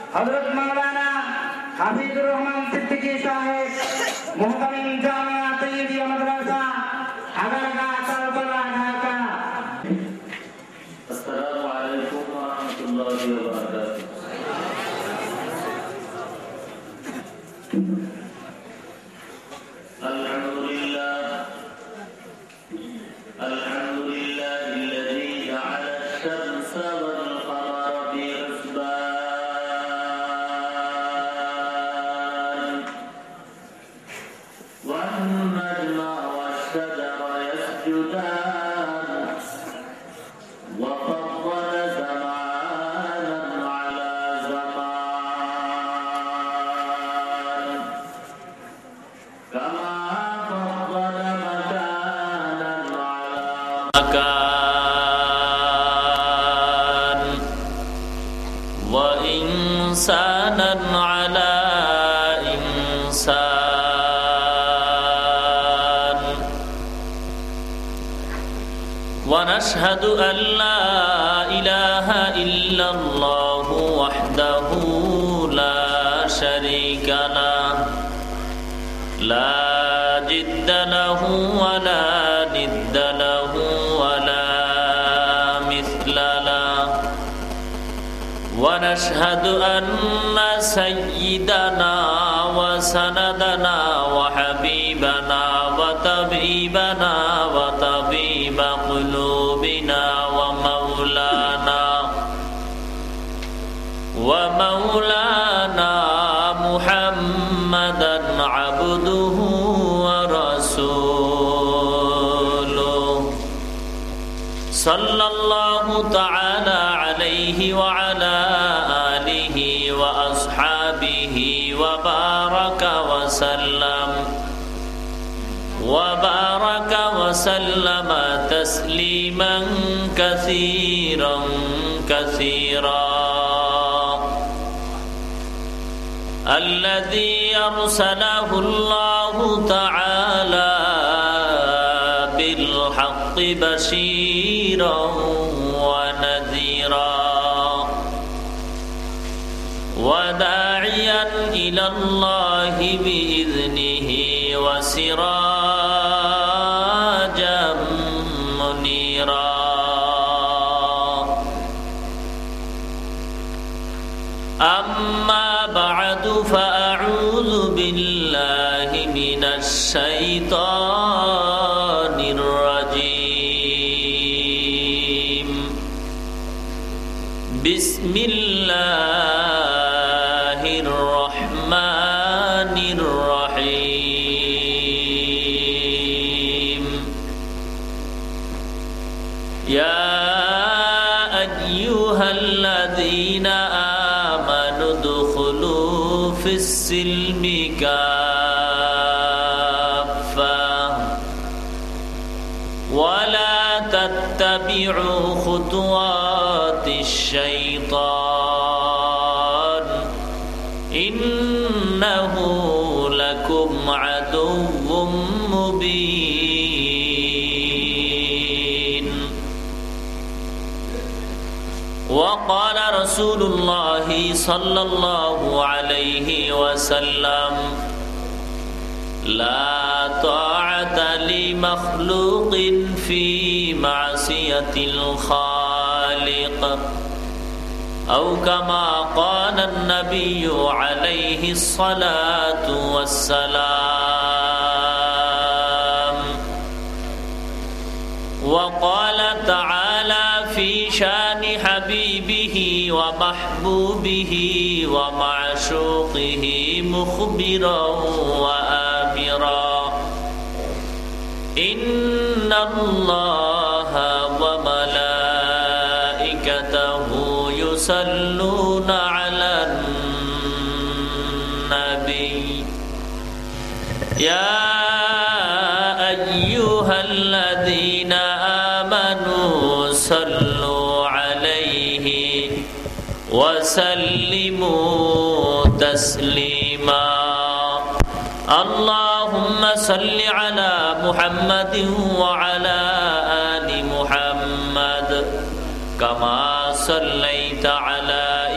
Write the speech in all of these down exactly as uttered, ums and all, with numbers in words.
हजरत मौलाना हाफिजुर रहमान सिद्दीकी साहेब मुहतमिम जामिया तैयबिया मदरसा अगरगा तलतला ढाका। अस्सलामु अलैकुम व रहमतुल्लाहि व बरकातुहू। अल्हम्दुलिल्लाह अल्हम्दुलिल्लाह الذي جعل الشمس والقمر بحسبان والنجم والشجر يسجدان وفضل زمانا على زمان كما فضل مكانا على مكان وإنسانا على إنسان ونشهد أن لا إله إلا الله وحده لا شريك له لا جد له ولا ند له ولا مثل له ونشهد أن سيدنا وسندنا وحبيبنا وطبيبنا وطبيب قلوبنا ومولانا ومولانا محمدا عبده ورسوله صلى الله تعالى عليه وعلى آله وأصحابه وبارك وسلم وبارك وسلم تسليما كثيرا كثيرا الذي أرسله الله تعالى بالحق بشيرا ونذيرا وداعيا إلى الله بإذنه وسراجا منيرا أما بعد فأعوذ بالله من الشيطان الرجيم بسم الله الرحمن الرحيم يا أيها الذين آمنوا ادخلوا في السلم كافة ولا تتبعوا خطوات الشيطان إنه لكم عدو مبين وقال رسول الله صلى الله عليه وسلم لا طاعة لمخلوق في معصية الخالق أو كما قال النبي عليه الصلاة والسلام وقال تعالى في شان حبيبه ومحبوبه ومعشوقه مخبرا وآمرا إن الله وملائكته يصلون على النبي يا أيها الذين آمنوا صلوا عليه وسلموا تسليما اللهم صل على محمد وعلى آل محمد كما صليت على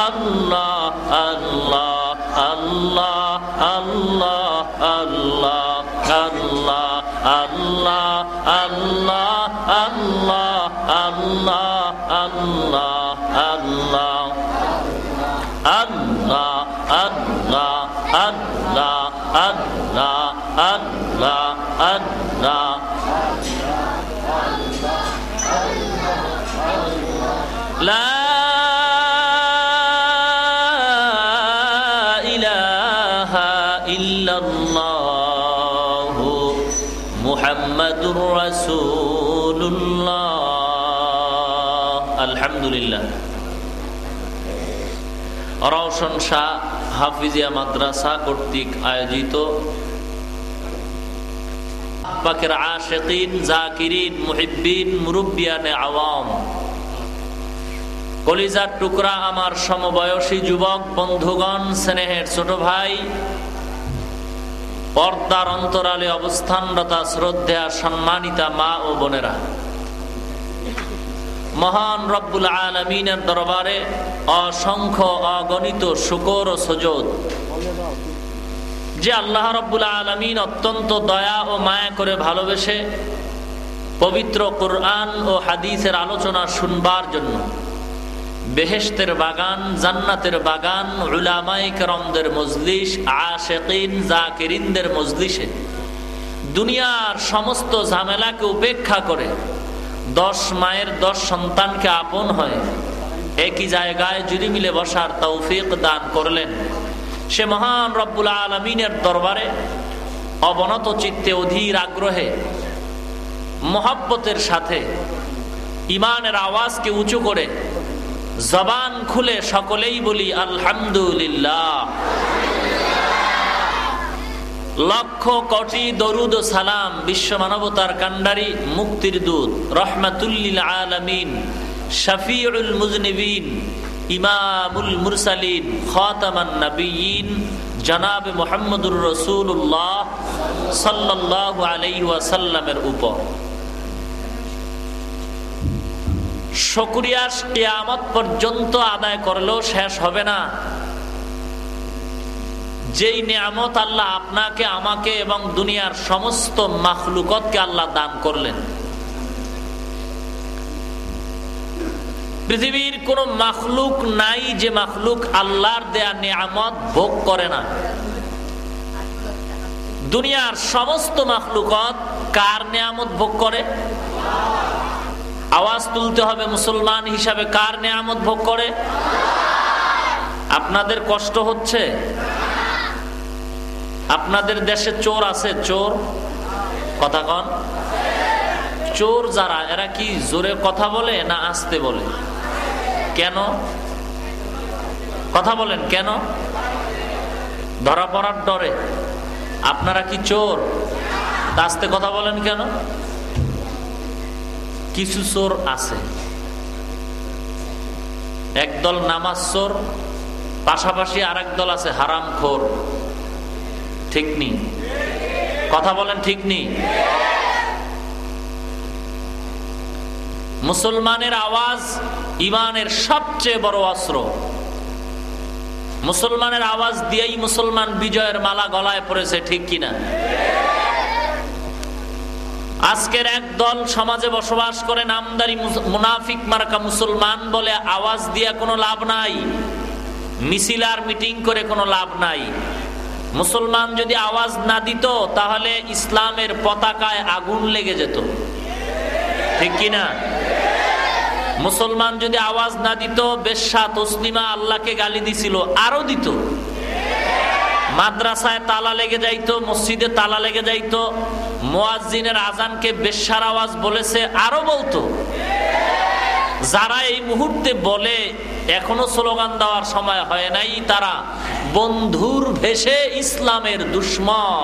আল্লাহ আল্লাহ আল্লাহ আল্লাহ আল্লাহ আল্লাহ আল্লাহ আল্লাহ আল্লাহ আল্লাহ আল্লাহ আল্লাহ আল্লাহ আল্লাহ আল্লাহ আল্লাহ আল্লাহ আল্লাহ লা ইলাহা ইল্লাল্লাহু মুহাম্মাদুর রাসূলুল্লাহ। আলহামদুলিল্লাহ। রওশন শাহ হাফিজিয়া মাদ্রাসা কর্তৃক আয়োজিত পাকের আশিকিন, জাকিরিন, মুহিব্বিন, মুরব্বিয়ানে আওয়াম, কলিজার টুকরা আমার সমবয়সী যুবক বন্ধুগণ, স্নেহের ছোট ভাই, পর্দার অন্তরালে অবস্থানরতা শ্রদ্ধা সম্মানিতা মা ও বোনেরা, মহান রব্বুল আলামিনের দরবারে অসংখ্য অগণিত শুকর ও সুজুদ যে আল্লাহ রব্বুল আলামিন অত্যন্ত দয়া ও মায়া করে ভালোবেসে পবিত্র কুরআন ও হাদিসের আলোচনা শুনবার জন্য বেহেশতের বাগান, জান্নাতের বাগান, উলামায়ে কেরামদের মজলিস, আশিকিন জাকিরিনদের মজলিসে দুনিয়ার সমস্ত ঝামেলাকে উপেক্ষা করে দশ মায়ের দশ সন্তানকে আপন হয়ে একই জায়গায় জুড়ে মিলে বসার তৌফিক দান করলেন। সে মহান রব্বুল আলামিনের দরবারে অবনত চিত্তে অধীর আগ্রহে মহব্বতের সাথে ইমানের আওয়াজকে উঁচু করে জবান খুলে সকলেই বলি আলহামদুলিল্লাহ। লক্ষ কোটি দরুদ ও সালাম বিশ্ব মানবতার কান্ডারি, মুক্তির দূত, রহমাতুল্লিল আলামিন, শফিউল মুজনিবিন, ইমামুল মুরসালিন, খাতামান নবিয়্যিন জনাব মুহাম্মদুর রাসূলুল্লাহ সাল্লাল্লাহু আলাইহি ওয়াসাল্লামের উপর শুকরিয়া কিয়ামত পর্যন্ত আদায় করলেও শেষ হবে না। যেই নিয়ামত আল্লাহ আপনাকে, আমাকে এবং দুনিয়ার সমস্ত মাখলুকতকে আল্লাহ দান করলেন, পৃথিবীর কোন মাখলুক নাই যে মাখলুক আল্লাহর দেয়া নিয়ামত ভোগ করে না। দুনিয়ার সমস্ত মাখলুকত কার নিয়ামত ভোগ করে? আওয়াজ তুলতে হবে মুসলমান হিসাবে, কার নিয়ামত ভোগ করে? আপনাদের কষ্ট হচ্ছে? আপনাদের দেশে চোর আছে? চোর কথা কন। চোর যারা, এরা কি জোরে কথা বলে না আস্তে বলে? কেন কথা বলেন? কেন? ধরা পড়ার ডরে? আপনারা কি চোর? আস্তে কথা বলেন কেন? কিছু চোর আছে, একদল নামাজ চোর, পাশাপাশি আরেক দল আছে হারামখোর। ঠিক নি? কথা বলেন ঠিক নি? মুসলমানের আওয়াজ ইমানের সবচেয়ে বড় অস্ত্র। মুসলমানের আওয়াজ দিয়েই মুসলমান বিজয়ের মালা গলায় পড়েছে, ঠিক কিনা? আজকের এক দল সমাজে বসবাস করে, নামদারি মুনাফিক মার্কা মুসলমান বলে, আওয়াজ দিয়ে কোনো লাভ নাই, মিছিল আর মিটিং করে কোনো লাভ নাই। মুসলমান যদি আওয়াজ না দিত তাহলে ইসলামের পতাকায় আগুন লেগে যেত, ঠিক কিনা? মুসলমান যদি আওয়াজ না দিত, বেশ্যা তসলিমা আল্লাহকে গালি দিছিল, আরো দিত। মাদ্রাসায় তালা লেগে যাইতো, মসজিদে তালা লেগে যাইতো, মুয়াজ্জিনের আজানকে বেশ্যার আওয়াজ বলেছে, আরো বলতো। যারা এই মুহূর্তে বলে এখনো স্লোগান দেওয়ার সময় হয় নাই, তারা বন্ধুর ভেষে ইসলামের দুশ্মন।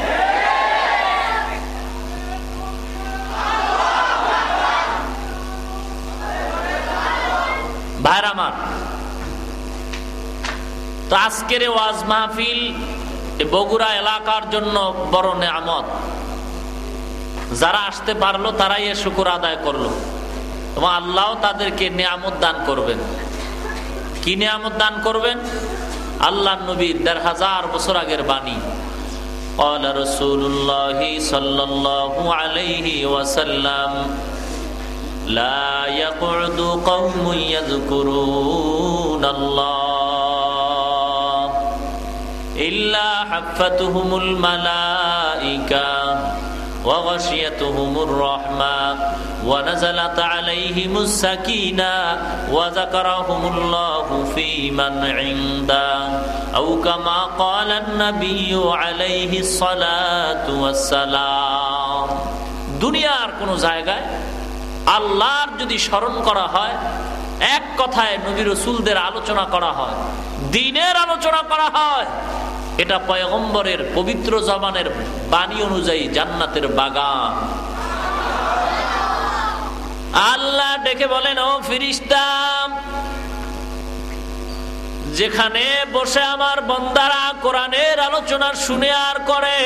ভাইরা আমার, তো আজকের ওয়াজ মাহফিল বগুড়া এলাকার জন্য বড় নেয়ামত। যারা আসতে পারলো তারাই এ শুকর আদায় করলো এবং আল্লাহ তাদেরকে নেয়ামত দান করবেন। কি নিয়ামত দান করবেন? আল্লাহর নবীর দেড় হাজার বছর আগের বাণী। قال رسول الله صلى الله عليه وسلم لا يقعد قوم يذكرون الله إلا حفتهم الملائكة وغشيتهم الرحمة ونزلت عليهم السكينة وذكرهم الله في من عنده أو كما قال النبي عليه الصلاة والسلام। দুনিয়ার কোন জায়গায় আল্লাহর যদি স্মরণ করা হয়, এক কথায় নবী রাসূলদের আলোচনা করা হয়, দ্বীনের আলোচনা করা হয়, এটা পয়গম্বরের পবিত্র জবানের বাণী অনুযায়ী জান্নাতের বাগান। আল্লাহ ডেকে বলেন, ও ফেরেশতা, যেখানে বসে আমার বান্দারা কোরআনের আলোচনা শুনে আর করে,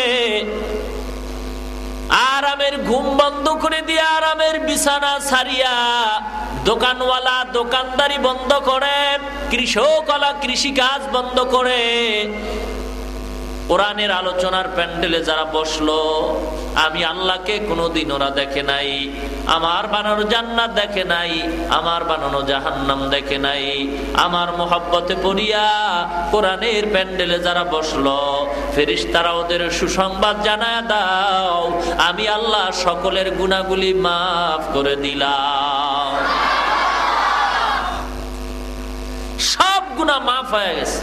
আরামের ঘুম বন্ধ করে দিয়ে আরামের বিছানা ছাড়িয়া দোকানওয়ালা দোকানদারি বন্ধ করে, কৃষকওয়ালা কৃষি কাজ বন্ধ করে কোরআনের আলোচনার প্যান্ডেলে যারা বসলো, আমি আল্লাহকে কোনোদিন ওরা দেখে নাই, আমার বানানো জান্নাত দেখে নাই, আমার বানানো জাহান্নাম দেখে নাই, আমার মোহাব্বতে পড়িয়া কোরআনের প্যান্ডেলে যারা বসলো, ফেরেশতারা ওদের সুসংবাদ জানায় দাও, আমি আল্লাহ সকলের গুনাহগুলি মাফ করে দিলাম। সব গুনাহ মাফ হয়ে গেছে।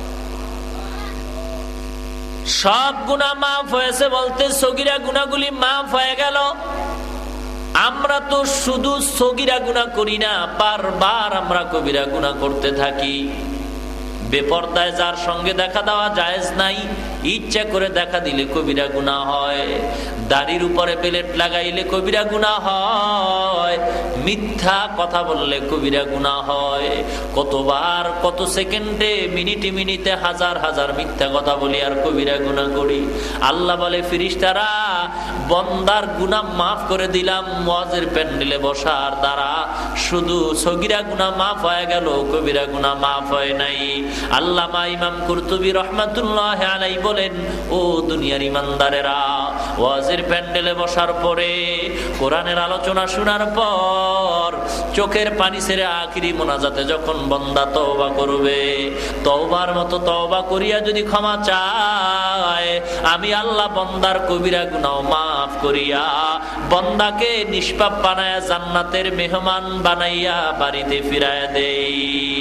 সব গুনাহ মাফ হয়েছে বলতে সগীরা গুনাহগুলি মাফ হয়ে গেল। আমরা তো শুধু সগীরা গুনাহ করি না, বারবার আমরা কবিরা গুনাহ করতে থাকি। বেপরদায় যার সঙ্গে দেখা দেওয়া জায়েজ নাই, ইচ্ছা করে দেখা দিলে কবিরা গুনাহ হয়। দাড়ির উপরে বেলেট লাগাইলে কবিরা গুনাহ হয়। মিথ্যা কথা বললে কবিরা গুনাহ হয়। কতবার কত সেকেন্ডে মিনিটে মিনিটে হাজার হাজার মিথ্যা কথা বলি আর কবিরা গুনাহ করি। আল্লাহ বলে, ফেরেশতারা বান্দার গুনাহ মাফ করে দিলাম ওয়াজের প্যান্ডেলে বসার দ্বারা। শুধু সগীরা গুনাহ মাফ হয়ে গেল, কবিরা গুনাহ মাফ হয় নাই। আল্লামা ইমাম কুরতুবী রাহমাতুল্লাহ আলাইহি বলেন, ও দুনিয়ার ইমানদারেরা, ওয়াজের প্যান্ডেলে বসার পরে কোরআনের আলোচনা শোনার পর চোখের পানি ছেড়ে আখিরি মোনাজাতে যখন বান্দা তওবা করবে, তওবার মতো তওবা করিয়া যদি ক্ষমা চায়, আমি আল্লাহ বান্দার কবিরা গুনাহ মাফ করিয়া বান্দাকে নিষ্পাপ বানায়া জান্নাতের মেহমান বানাইয়া বাড়িতে ফিরায়া দেই।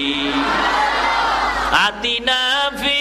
আতিনা ফি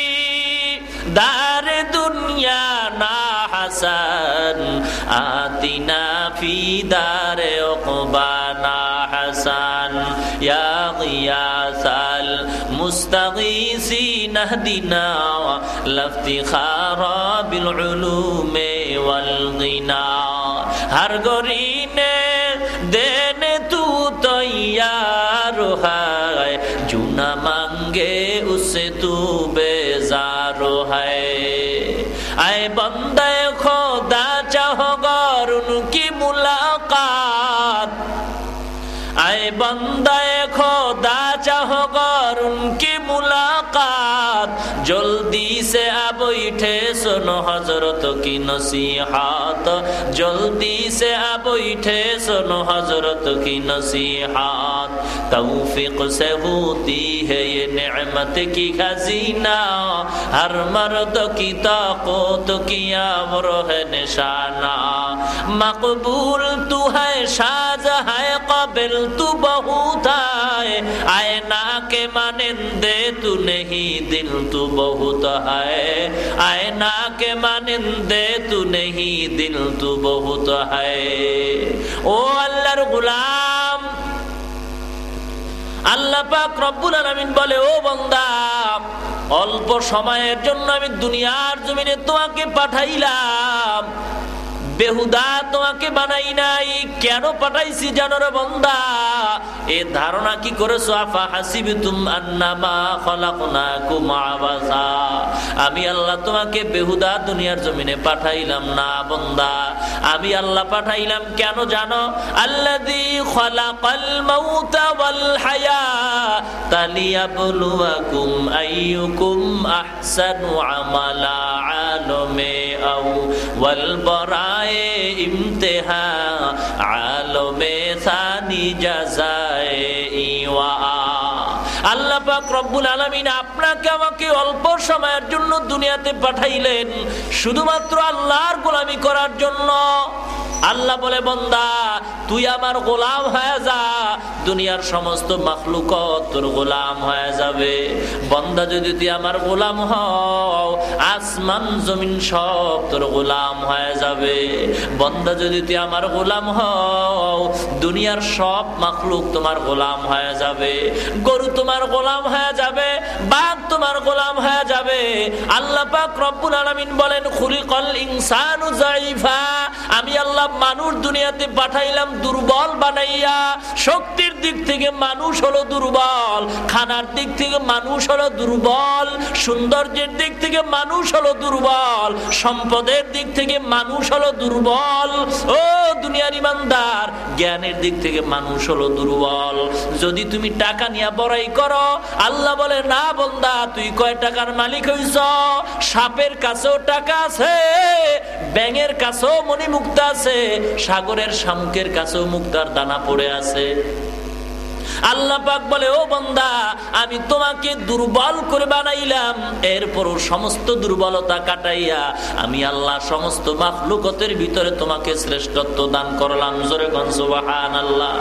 দারে দুনিয়া না হাসান, আতিনা ফি দারে উকবা না হাসান, ইয়া গিয়াসাল মুস্তাগীসিন ইহদিনা লাফতিখারা বিল উলুমি ওয়াল গিনা। হর গরিনে দেনে তু তৈয়ার হায়, জুনা মাंगे उससे तू बेजार है। आए बंदे खुदा चाहो गौर उनकी मुलाकात, आए बंदे खुदा चाहो गौर उनकी मुलाकात, जल्दी से अब उठे सुनो हजरत की नसीहत, जल्दी से अब उठे सुनो हजरत की नसीहत। तौफीक से होती है ये नेमत की खजीना, हर मर्द की ताकत किया वो है निशाना। मकबूल तू है शाज है काबिल तू बहुत है, आईना के मानिंदे तू नहीं दिल तू बहुत है, आईना के मानिंदे तू नहीं दिल तू बहुत है। ओ अल्लाहर गुलाम, আল্লাহ পাক রব্বুল আলামিন বলে, ও বান্দা, অল্প সময়ের জন্য আমি দুনিয়ার জমিনে তোমাকে পাঠাইলাম, বেহুদা তোমাকে বানাই নাই। কেন পাঠাইছি জানো রে বান্দা? এ ধারণা কি করেছো? আফা হাসিবতুম আন্নামা খলাকনাকুম আবাসা, আমি আল্লাহ তোমাকে বেহুদা দুনিয়ার জমিনে পাঠাইলাম না বান্দা, আমি আল্লাহ পাঠাইলাম কেন জানো? আল্লাযী খলাকাল মাউতা ওয়াল হায়াতা লিয়াবলুয়াকুম আইয়ুকুম আহসানু আমালা, আলমে আও ওয়াল বরায়ে ইমতিহান, আলমে সানি জাযায়ে ইওয়া। আল্লাহ পাক রব্বুল আলামিন আপনাকে আমাকে অল্প সময়ের জন্য দুনিয়াতে পাঠাইলেন শুধুমাত্র আল্লাহর গোলামি করার জন্য। আল্লাহ বলে বান্দা তুই আমার গোলাম হয়ে যা, দুনিয়ার সমস্ত মাখলুকত তোর গোলাম হয়ে যাবে। বান্দা যদি তুই আমার গোলাম হও, আসমান জমিন সব তোর গোলাম হয়ে যাবে। বান্দা যদি তুই আমার গোলাম হও, দুনিয়ার সব মাখলুক তোমার গোলাম হয়ে যাবে। গরু তোমার গোলাম হয়ে যাবে, বাঘ তোমার গোলাম হয়ে যাবে। আল্লাহ পাক রব্বুল আলামিন বলেন খুলিকাল ইনসানু যায়ীফা, আমি আল্লাহ মানুষ দুনিয়াতে পাঠাইলাম দুর্বল বানাইয়া। শক্তির দিক থেকে মানুষ হলো দুর্বল, খানার দিক থেকে মানুষ হলো দুর্বল, সৌন্দর্যের দিক থেকে মানুষ হলো দুর্বল, সম্পদের দিক থেকে মানুষ হলো দুর্বল। ও দুনিয়ার ইমানদার, জ্ঞানের দিক থেকে মানুষ হলো দুর্বল। যদি তুমি টাকা নিয়ে বড়াই করো, আল্লাহ বলে না বান্দা তুই কয় টাকার মালিক হইছ? সাপের কাছেও টাকা আছে, ব্যাঙের কাছেও মণিমুক্তা আছে, সাগরের শামুকের কাছেও মুক্তার দানা পড়ে আছে। আল্লাহ পাক বলে ও বান্দা আমি তোমাকে দুর্বল করে বানাইলাম, এরপরও সমস্ত দুর্বলতা কাটাইয়া আমি আল্লাহ সমস্ত মাখলুকতের ভিতরে তোমাকে শ্রেষ্ঠত্ব দান করলাম। জোরে কোন সুবহানাল্লাহ।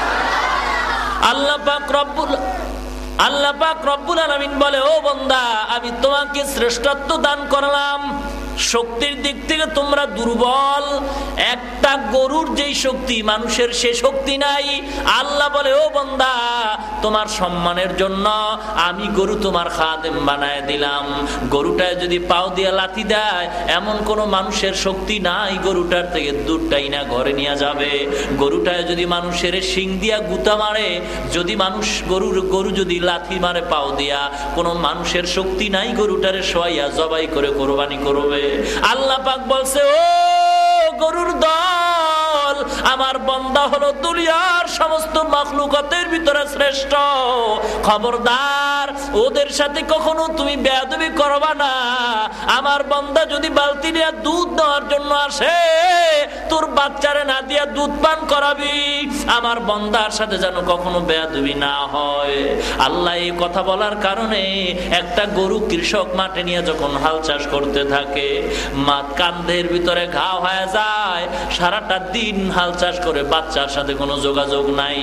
আল্লাহ পাক রব্বুল আল্লাহ পাক রব্বুল আলামিন বলে ও বান্দা আমি তোমাকে শ্রেষ্ঠত্ব দান করলাম। শক্তির দিক থেকে তোমরা দুর্বল, একটা গরুর যেই শক্তি মানুষের সে শক্তি নাই। আল্লাহ বলে ও বান্দা তোমার সম্মানের জন্য আমি গরু তোমার খাদেম বানায় দিলাম। গরুটায় যদি পাও দিয়ে লাথি দেয়, এমন কোন মানুষের শক্তি নাই গরুটার থেকে দুধটাই না ঘরে নিয়ে যাবে। গরুটায় যদি মানুষের শিং দিয়া গুতা মারে, যদি মানুষ গরুর গরু যদি লাথি মারে পাও দিয়া, কোন মানুষের শক্তি নাই গরুটারে শোয়াইয়া জবাই করে কোরবানি করবে। আল্লাহ পাক বলছে ও গরুর দল, আমার বান্দা হলো দুনিয়ার সমস্ত মাখলুকাতের ভিতরে শ্রেষ্ঠ। খবরদার ওদের সাথে কখনো তুমি বেয়াদবি করবা না। আমার বান্দা যদি বালতি নিয়ে দুধ দেওয়ার জন্য আসে, তোর বাচ্চারে না দিয়া দুধ পান করাবি। আমার বান্দার সাথে যেন কখনো বেয়াদবি না হয়। আল্লাহ এই কথা বলার কারণে একটা গরু কৃষক মাঠে নিয়ে যখন হাল চাষ করতে থাকে, মাঠ কান্ধের ভিতরে ঘা হয়ে যায়, সারাটা দিন হাল চাষ করে বাচ্চার সাথে কোনো যোগাযোগ নাই।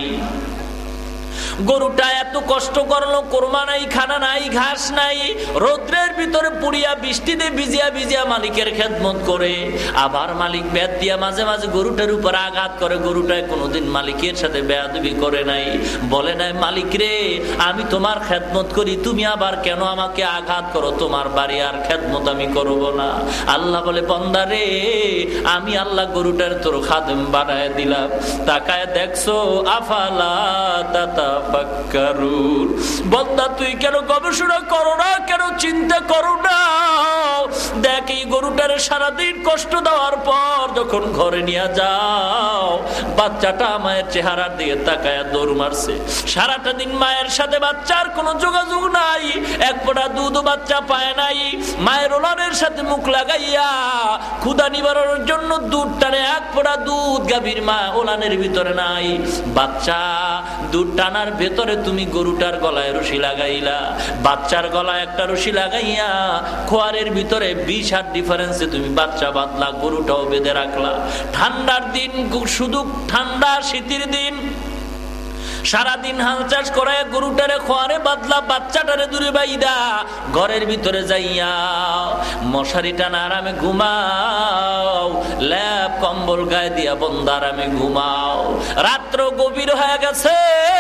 গরুটা এত কষ্ট করলো, কোরমা নাই, খানা নাই, ঘাস নাই, রৌদ্রের ভিতরে পুড়িয়া বৃষ্টিতে ভিজিয়া ভিজিয়া মালিকের খেদমত করে। আবার মালিক বেদ দিয়া মাঝে মাঝে গরুটার উপর আঘাত করে। গরুটায় কোনোদিন মালিকের সাথে বেয়াদবি করে নাই, বলে নাই মালিক রে আমি তোমার খেদমত করি, তুমি আবার কেন আমাকে আঘাত করো? তোমার বাড়ি আর খেদমত আমি করব না। আল্লাহ বলে বান্দা রে আমি আল্লাহ গরুটার তোর খাদেম বানায় দিলাম, তাকায় দেখছো আফালা তাতাফাক্কারুন। বান্দা তুই কেন গবেষণা করো না, কেন চিন্তা করো না? দেখ এই গরুটারে সারাদিন কষ্ট দেওয়ার পর যখন ঘরে নিয়ে যাও, বাচ্চাটা মায়ের চেহারার দিকে তাকায় দৌড় মারছে। সারাটা দিন মায়ের সাথে বাচ্চার কোনো যোগাযোগ নাই, এক ফোঁটা দুধ বাচ্চা পায় নাই। মায়ের ওলানের সাথে মুখ লাগাইয়া ক্ষুধা নিবারণের জন্য দুধ টানে, এক ফোঁটা দুধ গাভীর মা ওলানের ভিতরে নাই। বাচ্চা দুধ টানার ভেতরে তুমি গরুটার গলায় রশি লাগাইলা, বাচ্চার গলায় একটা রশি লাগাইয়া খোয়ারের ভিতরে বিশ হাত ডিফারেন্সে তুমি বাচ্চা বাঁধলা, গরুটাও বেঁধে রাখলা। ঠান্ডার দিন, শুধু ঠান্ডা শীতের দিন সারাদিন হাল চাষ করে গরুটারে খোয়ারে বাদলা, বাচ্চাটারে দূরে বাইদা ঘরের ভিতরে যাইয়া মশারি টানা আরামে ঘুমাও, ল্যাপ কম্বল গায়ে দিয়া বন্ধ আরামে ঘুমাও। রাত্র গভীর হয়ে গেছে,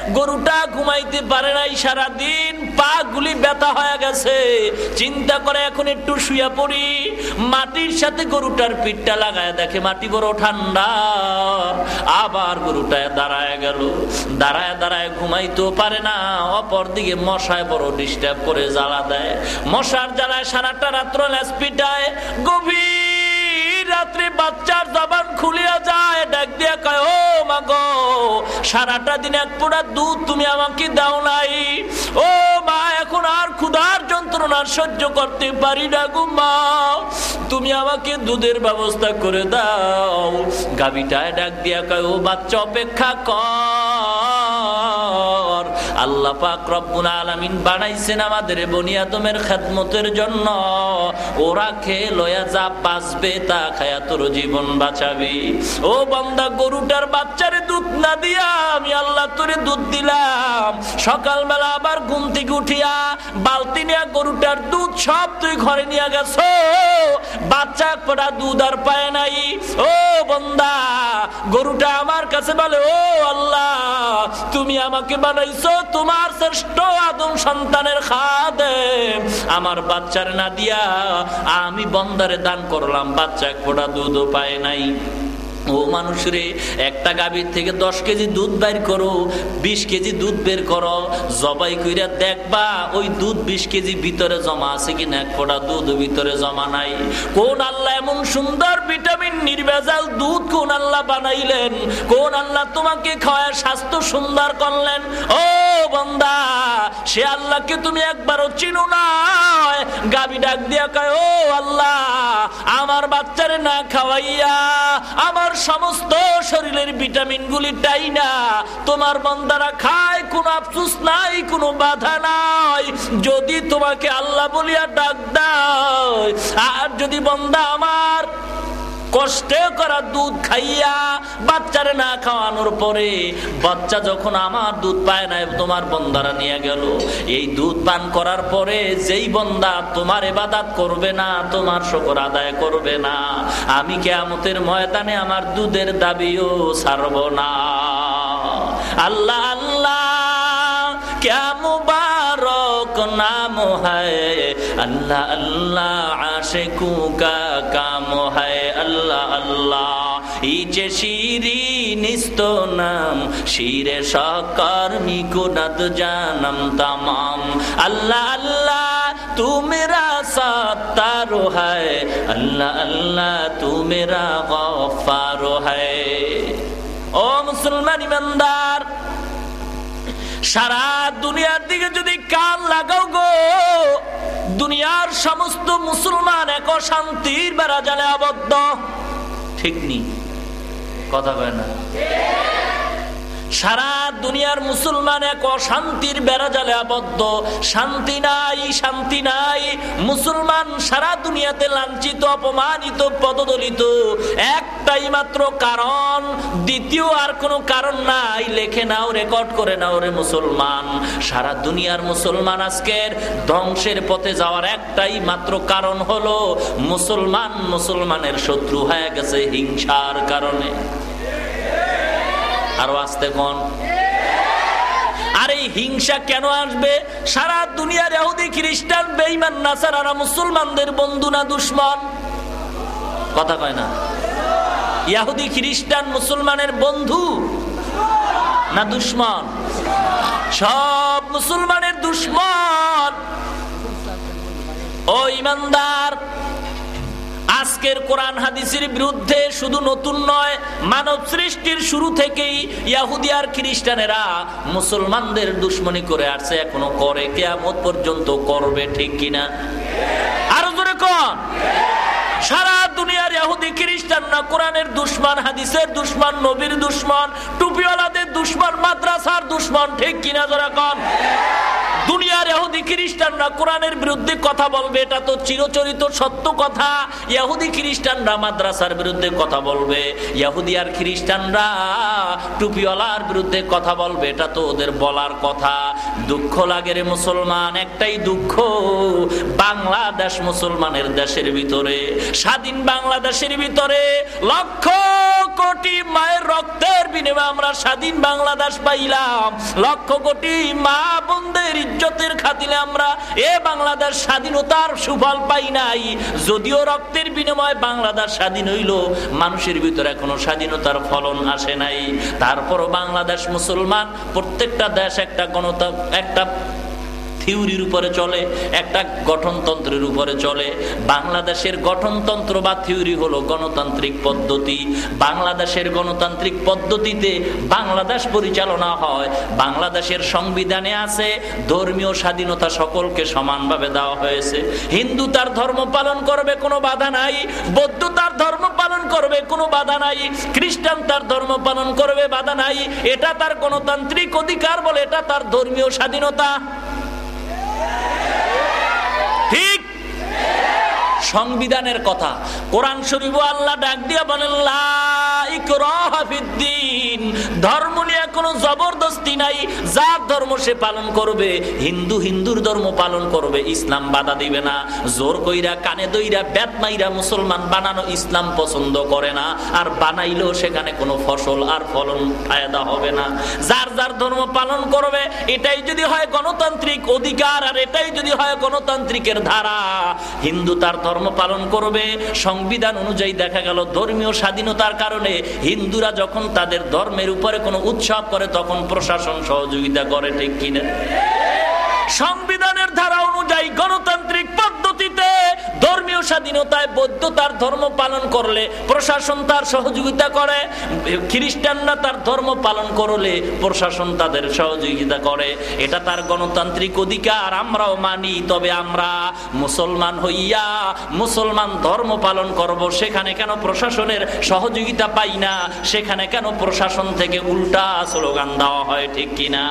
গরুটা ঘুমাইতে পারে নাই, সারাদিন পা গুলি ব্যথা হয়ে গেছে। চিন্তা করে এখন একটু শুয়ে পড়ি, মাটির সাথে গরুটার পিঠটা লাগায় দেখে মাটি বড় ঠান্ডা। আবার গরুটা দাঁড়ায় গেল, দাঁড়ায় দাঁড়ায় ঘুমাইতেও পারে না, অপর দিকে মশায় বড় ডিস্টার্ব করে জ্বালা দেয়। মশার জ্বালায় সারাটা রাত্র লেজ পিটায়। গভীর রাত্রে বাচ্চার জবান খুলিয়া যায়, ডাক দিয়া কয়, ও মা গো, সারাটা দিন এক পোড়া দুধ তুমি আমাকে দাও নাই। ও মা, এখন আর ক্ষুধার যন্ত্রণা সহ্য করতে পারি না গো মা, তুমি আমাকে দুধের ব্যবস্থা করে দাও। গাভীটায় ডাক দিয়া কয়, ও বাচ্চা অপেক্ষা কর, আল্লাহ পাক রব্বুল আলামিন বানাইছেন আমাদের বনি আদমের খেদমতের জন্য। ওরা খেয়ে লয়া যা বাঁচবে তা খায়া তোর জীবন বাঁচাবি। ও বান্দা, গরুটার বাচ্চারে দুধ না দিয়া আমি আল্লাহ তোরে দুধ দিলাম। সকালবেলা আবার ঘুম থেকে উঠিয়া বালতি নিয়ে গরুটার দুধ সব তুই ঘরে নিয়ে গেছো, বাচ্চা পড়া দুধ আর পায় নাই। ও বান্দা, গরুটা আমার কাছে বলে, ও আল্লাহ, তুমি আমাকে বানাইছো তোমার শ্রেষ্ঠ আদম সন্তানের খাদেম, আমার বাচ্চার না দিয়া আমি বন্দারে দান করলাম, বাচ্চা এক ফোঁটা দুধও পায় নাই। ও মানুষরে, একটা গাভীর থেকে দশ কেজি দুধ বের করো, বিশ কেজি দুধ বের করো, জবাই কইরা দেখবা ওই দুধ বিশ কেজি ভিতরে জমা আছে কিনা, এক ফোঁটা দুধ ভিতরে জমা নাই। কোন আল্লাহ এমন সুন্দর ভিটামিন নির্ভেজাল দুধ কোন আল্লাহ বানাইলেন? কোন আল্লাহ তোমাকে খাওয়ায় স্বাস্থ্য সুন্দর করলেন? ও বান্দা, সে আল্লাহকে তুমি একবারও চিনো না। গাভী ডাক দিয়া কয়, ও আল্লাহ, আমার বাচ্চারে না খাওয়াইয়া আমার সমস্ত শরীরের ভিটামিন গুলি টাই না তোমার বান্দারা খায়, কোনো আফসোস নাই, কোনো বাধা নাই। যদি তোমাকে আল্লাহ বলিয়া ডাক দাও, আর যদি বান্দা আমার কষ্টে করা দুধ খাইয়া বাচ্চারে না খাওয়ানোর পরে বাচ্চা যখন আমার দুধ পায় না, তোমার বন্দারা নিয়ে গেল, এই দুধ পান করার পরে যেই বন্দা তোমার ইবাদত করবে না, তোমার শুকর আদায় করবে না, আমি কিয়ামতের ময়দানে আমার দুধের দাবিও ছাড়ব না। আল্লাহ আল্লাহ क्या मुबारक नाम है, अल्लाह अल्लाह आशिकों का काम है, अल्लाह अल्लाह इचे शीरी निस्तो नाम शीरे शाकर निकुनद जानम तमाम, अल्लाह अल्लाह तू मेरा सत्तारो है, अल्लाह अल्लाह तू मेरा गफ्फारो है। ओ मुसलमान ईमानदार, সারা দুনিয়ার দিকে যদি কান লাগাও গো, দুনিয়ার সমস্ত মুসলমান এক শান্তির বেড়া জালে আবদ্ধ। ঠিক নি কথা কয় না? সারা দুনিয়ার মুসলমান এক অশান্তির বেড়া জালে আবদ্ধ, শান্তি নাই, শান্তি নাই। মুসলমান সারা দুনিয়াতে লাঞ্ছিত, অপমানিত, পদদলিত, একটাই মাত্র কারণ, দ্বিতীয় আর কোনো কারণ নাই। লেখে নাও, রেকর্ড করে নাও রে মুসলমান, সারা দুনিয়ার মুসলমান আজকের ধ্বংসের পথে যাওয়ার একটাই মাত্র কারণ হলো মুসলমান মুসলমানের শত্রু হয়ে গেছে হিংসার কারণে। আরো আসতে কোন? আর এই হিংসা কেন আসবে? সারা দুনিয়ার ইহুদি খ্রিস্টান বেঈমান নাসারারা মুসলমানদের বন্ধু না দুশমন? কথা কয় না? ইহুদি খ্রিস্টান মুসলমানের বন্ধু না দুশমন? সব মুসলমানের দুশমন। ও ইমানদার, আজকের কোরআন হাদিসের বিরুদ্ধে শুধু নতুন নয়, মানব সৃষ্টির শুরু থেকেই ইহুদি আর খ্রিস্টানেরা মুসলমানদের দুশমনি করে আসছে, এখনো করে, কিয়ামত পর্যন্ত করবে। ঠিক কিনা? আরো জোরে কোন? সারা দুনিয়ার ইহুদি খ্রিস্টানরা কোরআনের দুশমন, হাদিসের দুশমন, নবীর দুশমন, টুপিওয়ালাদের দুশমন, মাদ্রাসার দুশমন। ঠিক কিনা জোরে কোন? দুনিয়ার ইহুদি খ্রিস্টানরা কোরআনের বিরুদ্ধে কথা বলবে, এটা তো চিরচরিত সত্য কথা। ইহুদি খ্রিস্টানরা মাদ্রাসার বিরুদ্ধে কথা বলবে, ইহুদি আর খ্রিস্টানরা টুপিওয়ালার বিরুদ্ধে কথা বলবে, এটা তো ওদের বলার কথা। দুঃখ লাগে রে মুসলমান, একটাই দুঃখ, বাংলাদেশ মুসলমানের দেশের ভিতরে, স্বাধীন বাংলাদেশের ভিতরে লক্ষ কোটি মায়ের রক্তের বিনিময়ে আমরা স্বাধীন বাংলাদেশ পাইলাম, লক্ষ কোটি মা বোনদের ইজ্জতের খাতিরে আমরা এ বাংলাদেশ স্বাধীনতার সুফল পাই নাই। যদিও রক্তের বিনিময়ে বাংলাদেশ স্বাধীন হইল, মানুষের ভিতরে এখনো স্বাধীনতার ফলন আসে নাই। তারপরও বাংলাদেশ মুসলমান, প্রত্যেকটা দেশ একটা গণতন্ত্র, একটা থিওরির উপরে চলে, একটা গঠনতন্ত্রের উপরে চলে। বাংলাদেশের গঠনতন্ত্র বা থিওরি হলো গণতান্ত্রিক পদ্ধতি। বাংলাদেশের গণতান্ত্রিক পদ্ধতিতে বাংলাদেশ পরিচালনা হয়। বাংলাদেশের সংবিধানে আছে ধর্মীয় স্বাধীনতা সকলকে সমানভাবে দেওয়া হয়েছে। হিন্দু তার ধর্ম পালন করবে, কোনো বাধা নাই। বৌদ্ধ তার ধর্ম পালন করবে, কোনো বাধা নাই। খ্রিস্টান তার ধর্ম পালন করবে, বাধা নাই। এটা তার গণতান্ত্রিক অধিকার বলে, এটা তার ধর্মীয় স্বাধীনতা। ঠিক সংবিধানের কথা কোরআন শরীফ আল্লাহ ডাক দিয়া বলেন, লা ইকরাহা ফিদ্দিন, ধর্ম নিয়ে কোনো জবরদস্তি নাই। যার ধর্ম সে পালন করবে, হিন্দু হিন্দুর ধর্ম পালন করবে, ইসলাম বাধা দিবে না। জোর কইরা কানে দইরা বেত মাইরা মুসলমান বানানো ইসলাম পছন্দ করে না। আর বানাইলেও সেখানে কোনো ফসল আর ফলন ফায়দা হবে না। যার যার ধর্ম পালন করবে, এটাই যদি হয় গণতান্ত্রিক অধিকার, আর এটাই যদি হয় গণতান্ত্রিকের ধারা। হিন্দু তার ধর্ম পালন করবে, সংবিধান অনুযায়ী দেখা গেল ধর্মীয় স্বাধীনতার কারণে হিন্দুরা যখন তাদের ধর্মের উপরে কোনো উৎসব করে তখন প্রশাসন সহযোগিতা করে, ঠিক কিনা? সংবিধানের ধারা অনুযায়ী গণতান্ত্রিক পদ্ধতিতে ধর্মীয় স্বাধীনতায় বৌদ্ধ তার ধর্ম পালন করলে প্রশাসন তার সহযোগিতা করে, খ্রিস্টানরা তার ধর্ম পালন করলে প্রশাসন তাদের সহযোগিতা করে। এটা তার গণতান্ত্রিক অধিকার, আমরাও মানি। তবে আমরা মুসলমান হইয়া মুসলমান ধর্ম পালন করব, সেখানে কেন প্রশাসনের সহযোগিতা পাই না? সেখানে কেন প্রশাসন থেকে উল্টা স্লোগান দেওয়া হয়, ঠিক কিনা?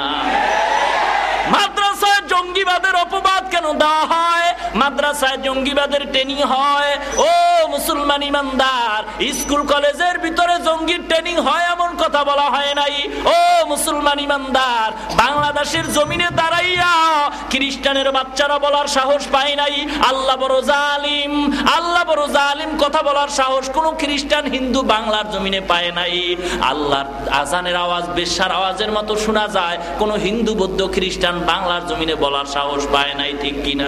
মাদ্রাসায় জঙ্গিবাদের অপবাদ কেন দেওয়া হয়? মাদ্রাসায় জঙ্গিবাদের ট্রেনিং হয়। ও মুসলমান ইমানদার, স্কুল কলেজের ভিতরে জঙ্গির ট্রেনিং হয় এমন কথা বলা হয় নাই। ও মুসলমান ইমানদার, বাংলাদেশের জমিনে দাঁড়াইয়া খ্রিস্টানের বাচ্চারা বলার সাহস পায় নাই আল্লাহ বড় জালিম, আল্লাহ বড় জালিম কথা বলার সাহস কোন খ্রিস্টান হিন্দু বাংলার জমিনে পায় নাই। আল্লাহর আজানের আওয়াজ বেশ্যার আওয়াজের মতো শোনা যায়, কোন হিন্দু বৌদ্ধ খ্রিস্টান বাংলার জমিনে বলার সাহস পায় নাই, ঠিক কিনা?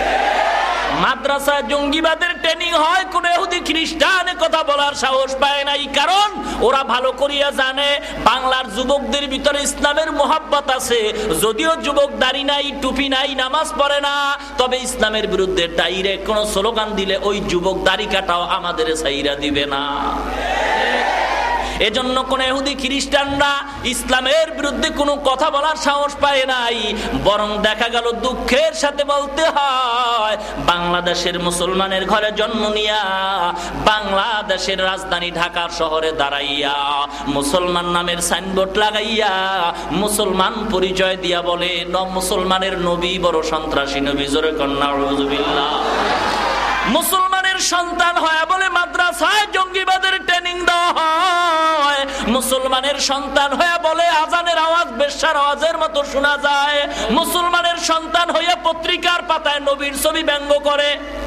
মাদ্রাসায় জঙ্গিবাদের ট্রেনিং হয়, কোন ইহুদি খ্রিস্টান কথা বলার সাহস পায় নাই। কারণ ওরা ভালো করিয়া জানে বাংলার যুবকদের ভিতরে ইসলামের মোহাব্বত আছে। যদিও যুবক দাড়ি নাই, টুপি নাই, নামাজ পড়ে না, তবে ইসলামের বিরুদ্ধে ডাইরেক্ট কোন স্লোগান দিলে ওই যুবক দাড়ি কাটাও আমাদের ছাইরা দিবে না। এজন্য কোন ইহুদি খ্রিস্টানরা ইসলামের বিরুদ্ধে কোনো কথা বলার সাহস পায় নাই। বরং দেখা গেল দুঃখের সাথে বলতে হয়, বাংলাদেশের মুসলমানের ঘরে জন্ম নিয়া বাংলাদেশের রাজধানী ঢাকার শহরে দাঁড়াইয়া মুসলমান নামের সাইনবোর্ড লাগাইয়া মুসলমান পরিচয় দিয়া বলে ন মুসলমানের নবী বড় সন্ত্রাসী নবী, জোরে কন্যা নাউযুবিল্লাহ। মুসলমানের সন্তান হয় বলে মাদ্রাসায় জঙ্গিবাদের ট্রেনিং দেওয়া হয়। মুসলমানের সন্তান হয়ে বলে আজানের আওয়াজ বেশ্যার আওয়াজের মতো শোনা যায়। মুসলমানের সন্তান হয়ে পত্রিকার পাতায় নবীর ছবি ব্যঙ্গ করে।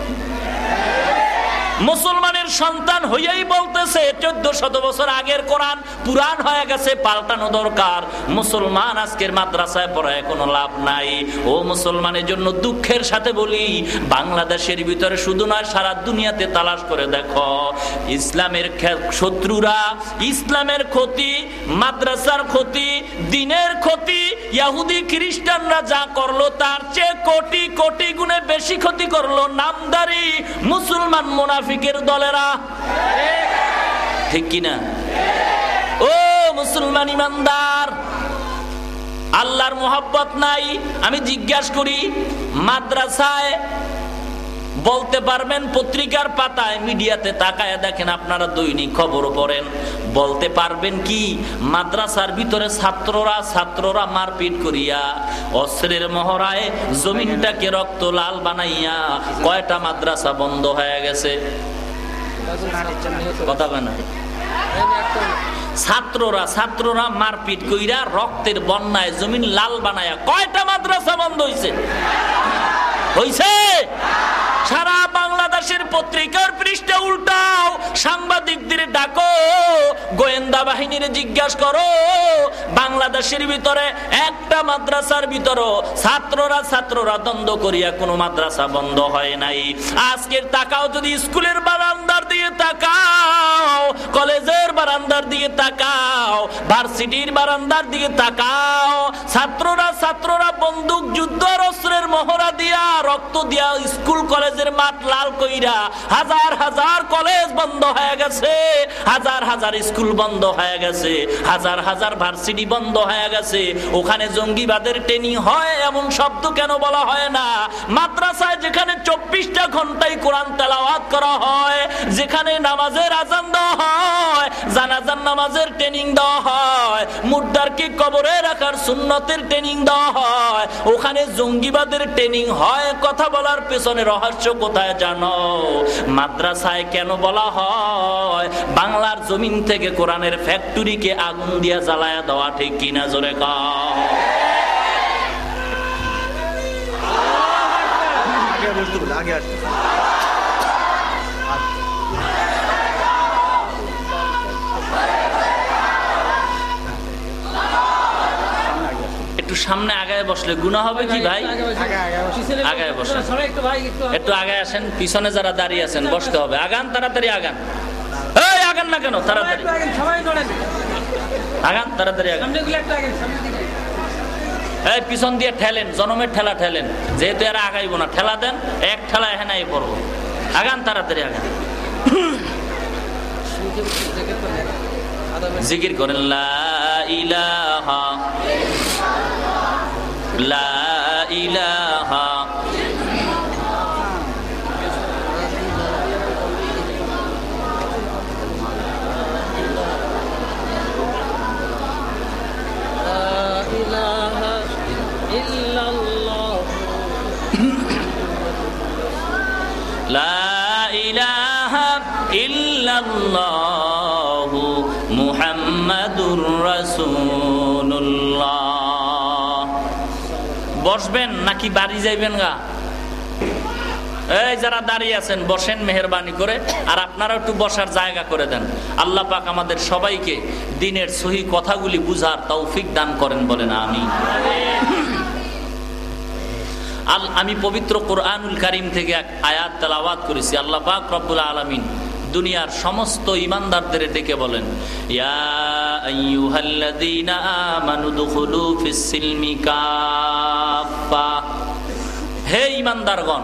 মুসলমানের সন্তান হইয়াই বলতেছে চোদ্দ শত বছর আগের কোরআন পুরান হয়ে গেছে, পাল্টানো দরকার। মুসলমান আজকের মাদ্রাসায় পড়ায় কোনো লাভ নাই। ও মুসলমানের জন্য দুঃখের সাথে বলি, বাংলাদেশের ভিতরে শুধু নয় সারা দুনিয়াতে তালাশ করে দেখো, ইসলামের শত্রুরা ইসলামের ক্ষতি, মাদ্রাসার ক্ষতি, দিনের ক্ষতি ইহুদি খ্রিস্টানরা যা করলো তার চেয়ে কোটি কোটি গুণে বেশি ক্ষতি করলো নামদারি মুসলমান মুনাফিকের দলেরা, ঠিক কিনা? ও মুসলমান ইমানদার, আল্লাহর মোহাব্বত নাই? আমি জিজ্ঞাসা করি, মাদ্রাসায় বলতে পারবেন, পত্রিকার পাতায় মিডিয়াতে তাকায় দেখেন, আপনারা দৈনিক খবর পড়েন, বলতে পারবেন কি মাদ্রাসার ভিতরে ছাত্ররা ছাত্ররা মারপিট করিয়া অস্ত্রের মহড়ায় জমিনটাকে রক্ত লাল বানাইয়া কয়টা মাদ্রাসা বন্ধ হয়ে গেছে? কথা বলে না। ছাত্ররা ছাত্ররা মারপিট কইরা রক্তের বন্যায় জমিন লাল বানায়া কয়টা মাদ্রাসা বন্ধ হইছে? হইছে? সারা বাংলাদেশের পত্রিকার পৃষ্ঠা উল্টাও, সাংবাদিকদের ডাকো, গোয়েন্দা বাহিনীর জিজ্ঞাসা করো, বাংলাদেশের ভিতরে একটা মাদ্রাসার ভিতরে ছাত্ররা ছাত্ররা দ্বন্দ্ব করিয়া কোনো মাদ্রাসা বন্ধ হয় নাই। আজকের তাকাও, যদি স্কুলের বারান্দার দিকে তাকাও, কলেজের বারান্দার দিকে তাকাও, ভার্সিটির বারান্দার দিকে তাকাও, ছাত্ররা ছাত্ররা বন্দুক যুদ্ধ অস্ত্রের মহড়া দিয়া রক্ত দিয়া স্কুল কলেজের মাঠ লাল কইরা হাজার হাজার কলেজ বন্ধ হয়ে গেছে, হাজার হাজার স্কুল বন্ধ হয়ে গেছে, হাজার হাজার ভার্সিটি বন্ধ হয়ে গেছে। ওখানে জঙ্গিবাদের ট্রেনিং হয় এমন শব্দ কেন বলা হয় না? মাদ্রাসায় যেখানে চব্বিশটা ঘন্টায় কোরআন তেলাওয়াত করা হয়, যেখানে নামাজের আজান দেওয়া হয়, জানাজার নামাজের ট্রেনিং দেওয়া হয়, মুর্দারকে কবরে রাখার সুন্নতের ট্রেনিং দেওয়া হয়, ওখানে জঙ্গিবাদের ট্রেনিং হয়। কথা বলার পেছনে রহস্য কোথায় জানো? মাদ্রাসায় কেন বলা হয়? বাংলার জমিন থেকে কোরআনের ফ্যাক্টরিকে আগুন দিয়া জ্বালায়া দেওয়া, ঠিক কিনা জোরে কাও? একটু সামনে আগায় বসলে গুনাহ হবে কি ভাই? আগায় বসেন, একটু আগায় আসেন। পিছনে যারা দাঁড়িয়ে আছেন বসতে হবে। আগান, তাড়াতাড়ি আগান। এই আগান না কেন? তাড়াতাড়ি আগান, তাড়াতাড়ি আগান। এই পিছন দিয়ে ঠেলেন, জনমের ঠেলা ঠেলেন, যেহেতু এরা আগাইব না, ঠেলা দেন, এক ঠেলা এখানে পড়বো। আগান, তাড়াতাড়ি আগান। জিকির করেন, লা ইলাহা লা ইলাহা লা ইলাহা ইল্লাল্লাহু মুহাম্মাদুর রাসূলুল্লাহ। বসবেন নাকি বাড়ি যাইবেন গা? এই যারা দাঁড়িয়ে আছেন বসেন মেহেরবানি করে, আর আপনারা একটু বসার জায়গা করে দেন। আল্লাহ পাক আমাদের সবাইকে দ্বীনের সহি কথাগুলি বুঝার তৌফিক দান করেন, বলেন আমিন। আমি পবিত্র কোরআনুল কারীম থেকে এক আয়াত তেলাওয়াত করেছি। আল্লাহ পাক রব্বুল আলামিন দুনিয়ার সমস্ত ঈমানদারদের ডেকে বলেন, ইয়া আইয়ুহাল্লাযীনা আমানু দুখুলু ফিস সিলমি কাফা। হে ঈমানদারগণ।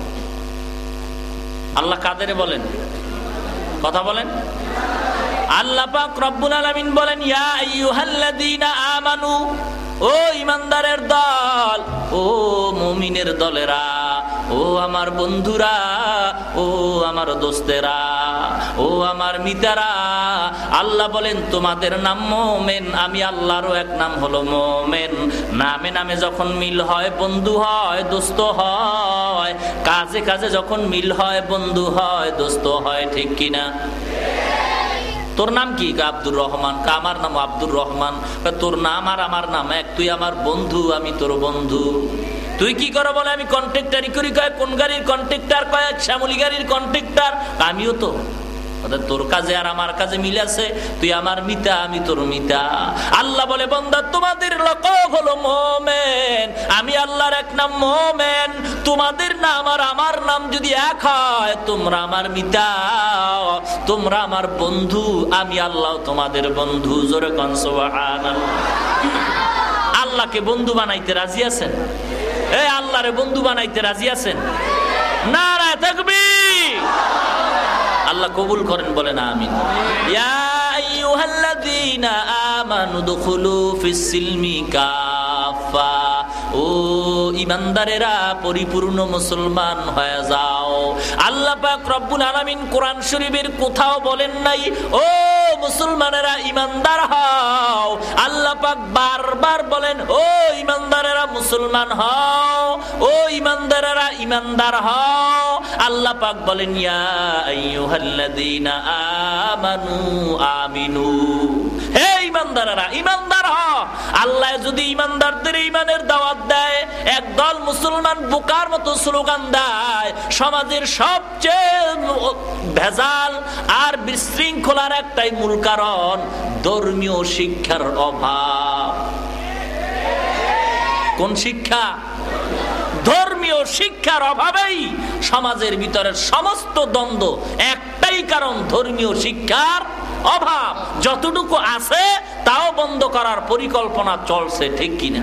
আল্লাহ কাদের বলেন? কথা বলেন। আল্লাহ পাক রব্বুল আলামিন বলেন, ইয়া আইয়ুহাল্লাযীনা আমানু, ও ঈমানদারের দল, ও মুমিনের দলেরা, ও আমার বন্ধুরা, ও আমার দোস্তেরা, ও আমার মিতারা। আল্লাহ বলেন তোমাদের নাম মোমেন, আমি আল্লাহরও এক নাম হলো মোমেন। নামে নামে যখন মিল হয় বন্ধু হয়, দোস্ত হয়। কাজে কাজে যখন মিল হয় বন্ধু হয়, দোস্ত হয়, ঠিক কিনা? তোর নাম কি? আব্দুর রহমান। আমার নাম আব্দুর রহমান। তোর নাম আর আমার নাম এক, তুই আমার বন্ধু, আমি তোর বন্ধু। তুই কি করো বলে, আমি কন্ট্রাক্টারি করি। কয় কোন গাড়ির কন্ট্রাক্টর? কয় শ্যামলী গাড়ির কন্ট্রাক্টর। আমিও তো। তোর কাজে আর আমার কাজে মিল আছে, তুই আমার মিতা, আমি তোর মিতা। আল্লাহ বলে, বান্দা তোমাদের লকব হলো মোমেন, আমি আল্লাহর এক নাম মোমেন। তোমাদের নাম আর আমার নাম যদি এক হয়, তোমরা আমার মিতা, তোমরা আমার বন্ধু, আমি আল্লাহ তোমাদের বন্ধু। জোরে কোন সুবহানাল্লাহ। আল্লাহকে বন্ধু বানাইতে রাজি আছেন? এই আল্লাহরে বন্ধু বানাইতে রাজি আছেন? নারায়ে তাকবীর। আল্লাহ কবুল করেন, বলেন আমিন। ইয়া আইয়ুহাল্লাযীনা আমানু দুখুলু ফিস সিলমি কাফা। ও ঈমানদারেরা, পরিপূর্ণ মুসলমান হয়ে যাও। আল্লাহ পাক রব্বুল আলামিন কোরআন শরীফের কোথাও বলেন নাই ও মুসলমানেরা ঈমানদার হও। আল্লাহ পাক বারবার বলেন, ও ঈমানদারেরা মুসলমান হও, ও ঈমানদারেরা ঈমানদার হও। আল্লাহ পাক বলেন, ইয়া আইয়ুহাল্লাযীনা আমানু আমিনু। হে ইমানদারেরা ইমানদার হ। আল্লাহ যদি ইমানদারদের ইমানের দাওয়াত দেয়, একদল মুসলমান বোকার মতো স্লোগান দেয়, সমাজের সবচেয়ে ভেজাল আর বিশৃঙ্খলার একটাই মূল কারণ ধর্মীয় শিক্ষার অভাব। কোন শিক্ষা? ধর্মীয় শিক্ষার অভাবেই সমাজের ভিতরের সমস্ত দ্বন্দ্ব। একটাই কারণ ধর্মীয় শিক্ষার অভাব। যতটুকু আছে তাও বন্ধ করার পরিকল্পনা চলছে, ঠিক কিনা?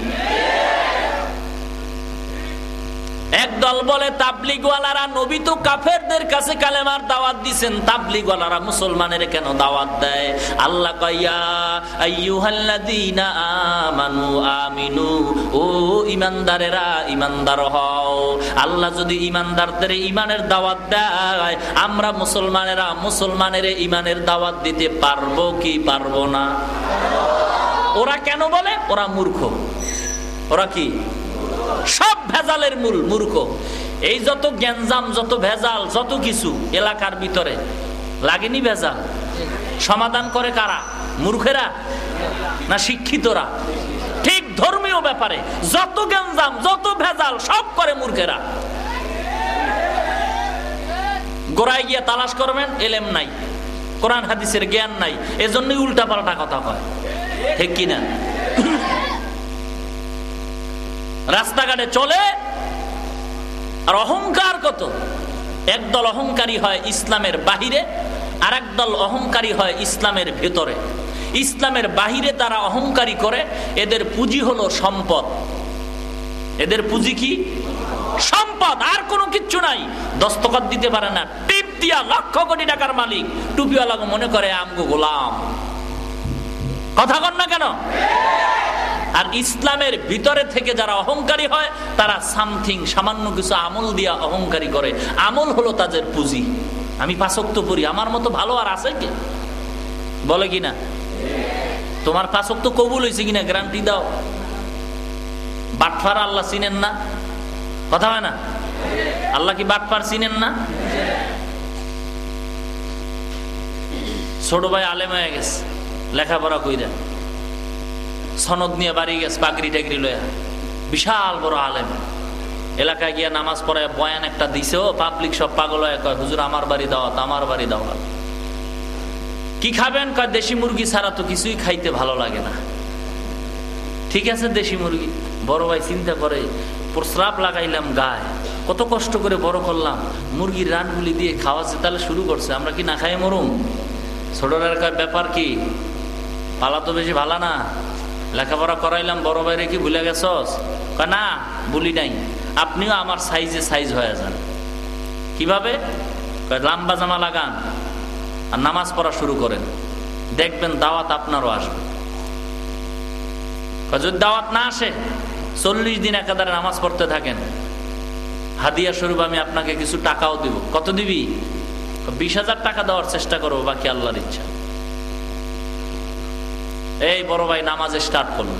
একদল বলে তাবলিগওয়ালারা নবী তো কাফেরদের কাছে কালেমার দাওয়াত দিবেন, তাবলিগওয়ালারা মুসলমানের কেন দাওয়াত দেয়? আল্লাহ কয়া আইয়ুহাল্লাযীনা আমানু আমিনু, ও ঈমানদারেরা ঈমানদার হও। আল্লাহ যদি ঈমানদারদের ঈমানের দাওয়াত দেয়, আমরা মুসলমানেরা মুসলমানের ঈমানের দাওয়াত দিতে পারবো কি পারবো না? ওরা কেন বলে? ওরা মূর্খ। ওরা কি? সব ভেজালের মূল মূর্খ। এই যত গ্যাঞ্জাম, যত ভেজাল, যত কিছু এলাকার ভিতরে লাগেনি ভেজাল, সমাধান করে কারা? মূর্খেরা না শিক্ষিতরা? ঠিক ধর্মীয় ব্যাপারে যত গ্যাঞ্জাম, যত ভেজাল সব করে মূর্খেরা। গোড়ায় গিয়ে তালাশ করবেন, এলেম নাই, কোরআন হাদিসের জ্ঞান নাই, এজন্যই উল্টা পাল্টা কথা কয়, ঠিক কিনা? রাস্তাঘাটে চলে আর অহংকার কত। একদল অহংকারী হয় ইসলামের বাহিরে, আর একদল অহংকারী হয় ইসলামের ভেতরে। ইসলামের বাহিরে তারা অহংকারী করে, এদের পুঁজি হলো সম্পদ। এদের পুঁজি কি? সম্পদ, আর কোনো কিচ্ছু নাই। দস্তখত দিতে পারে না, টিপ দিয়া লক্ষ কোটি টাকার মালিক। টুপিওয়ালা মনে করে আমগো গোলাম। কথা কন না কেন? আর ইসলামের ভিতরে থেকে যারা অহংকারী হয়, তারা সামথিং সামান্য কিছু আমল দিয়া অহংকারী করে। আমল হলো তাদের পুঁজি। আমি পাঁচ ওয়াক্ত পড়ি, আমার মতো ভালো আর আছে কি? বলে কিনা? তোমার পাঁচ ওয়াক্ত কবুল হয়েছে কিনা গ্যারান্টি দাও। বাটফার আল্লাহ চিনেন না? কথা হয় না? আল্লাহ কি বাটফার চিনেন না? ছোট ভাই আলেম হয়ে গেছে, লেখাপড়া কইরা সনদ নিয়ে বাড়ি গেছে, পাগড়ি টাগড়ি লয়া, বিশাল বড় আলেম। এলাকায় গিয়া নামাজ পড়ায় বয়ান একটা দিছে, ও পাবলিক সব পাগল হয়ে কয়, হুজুর আমার বাড়ি দাওয়াত, আমার বাড়ি দাওয়াত। কি খাবেন? কয় দেশি মুরগি ছাড়া তো কিছুই খাইতে ভালো লাগে না। ঠিক আছে দেশি মুরগি। বড় ভাই চিন্তা করে, প্রস্রাব লাগাইলাম গায়ে, কত কষ্ট করে বড় করলাম, মুরগির রানগুলি দিয়ে খাওয়াচ্ছে, তাহলে শুরু করছে, আমরা কি না খাই মরুম? ছোটরা কয় ব্যাপার কি, পালা তো বেশি ভালো না, লেখাপড়া করাইলাম, বড় ভাইরে কি ভুলে গেছস? না ভুলি নাই, আপনিও আমার সাইজে সাইজ হয়ে যান। কিভাবে? লম্বা জামা লাগান আর নামাজ পড়া শুরু করেন, দেখবেন দাওয়াত আপনারও আসবে। যদি দাওয়াত না আসে, চল্লিশ দিন একাধারে নামাজ পড়তে থাকেন, হাদিয়া স্বরূপ আমি আপনাকে কিছু টাকাও দিব। কত দিবি? বিশ হাজার টাকা দেওয়ার চেষ্টা করবো, বাকি আল্লাহর ইচ্ছা। এই বড় ভাই নামাজে স্টার্ট করলো।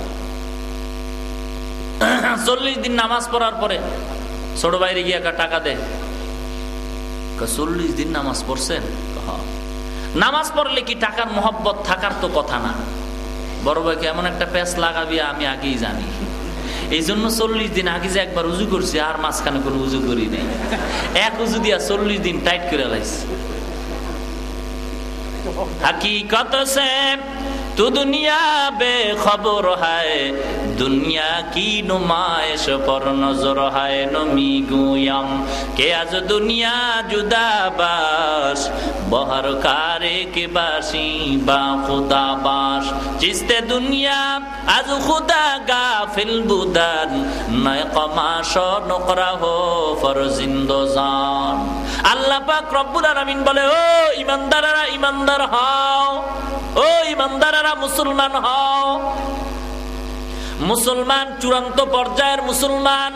চল্লিশ দিন নামাজ পড়ার পরে ছোট ভাইরে গিয়ে টাকা দে। চল্লিশ দিন নামাজ পড়ছেন? নামাজ পড়লে কি টাকার মোহব্বত থাকার তো কথা না। বড় ভাইকে এমন একটা প্যাঁচ লাগাবি আমি আগেই জানি, এই জন্য চল্লিশ দিন আগে যে একবার উজু করছি, আর মাঝখানে কোনো উজু করি নাই, এক উজু দিয়া চল্লিশ দিন টাইট করে লাইছি। हकीकत से तू दुनिया बेखबर है, दुनिया की नुमाइश पर नजर है। नमी गुयम के आज दुनिया जुदा बास, बहर कारे के बासी बा खुदा बास। जिसते दुनिया आज खुदा गाफिल बुदन, नए कमाश नकरा हो फरजिंदो जान। আল্লাহ পাক রব্বুল আলামিন বলে, ও ইমানদারেরা ইমানদার হও, ও ইমানদারেরা মুসলমান হও। মুসলমান চূড়ান্ত পর্যায়ের মুসলমান,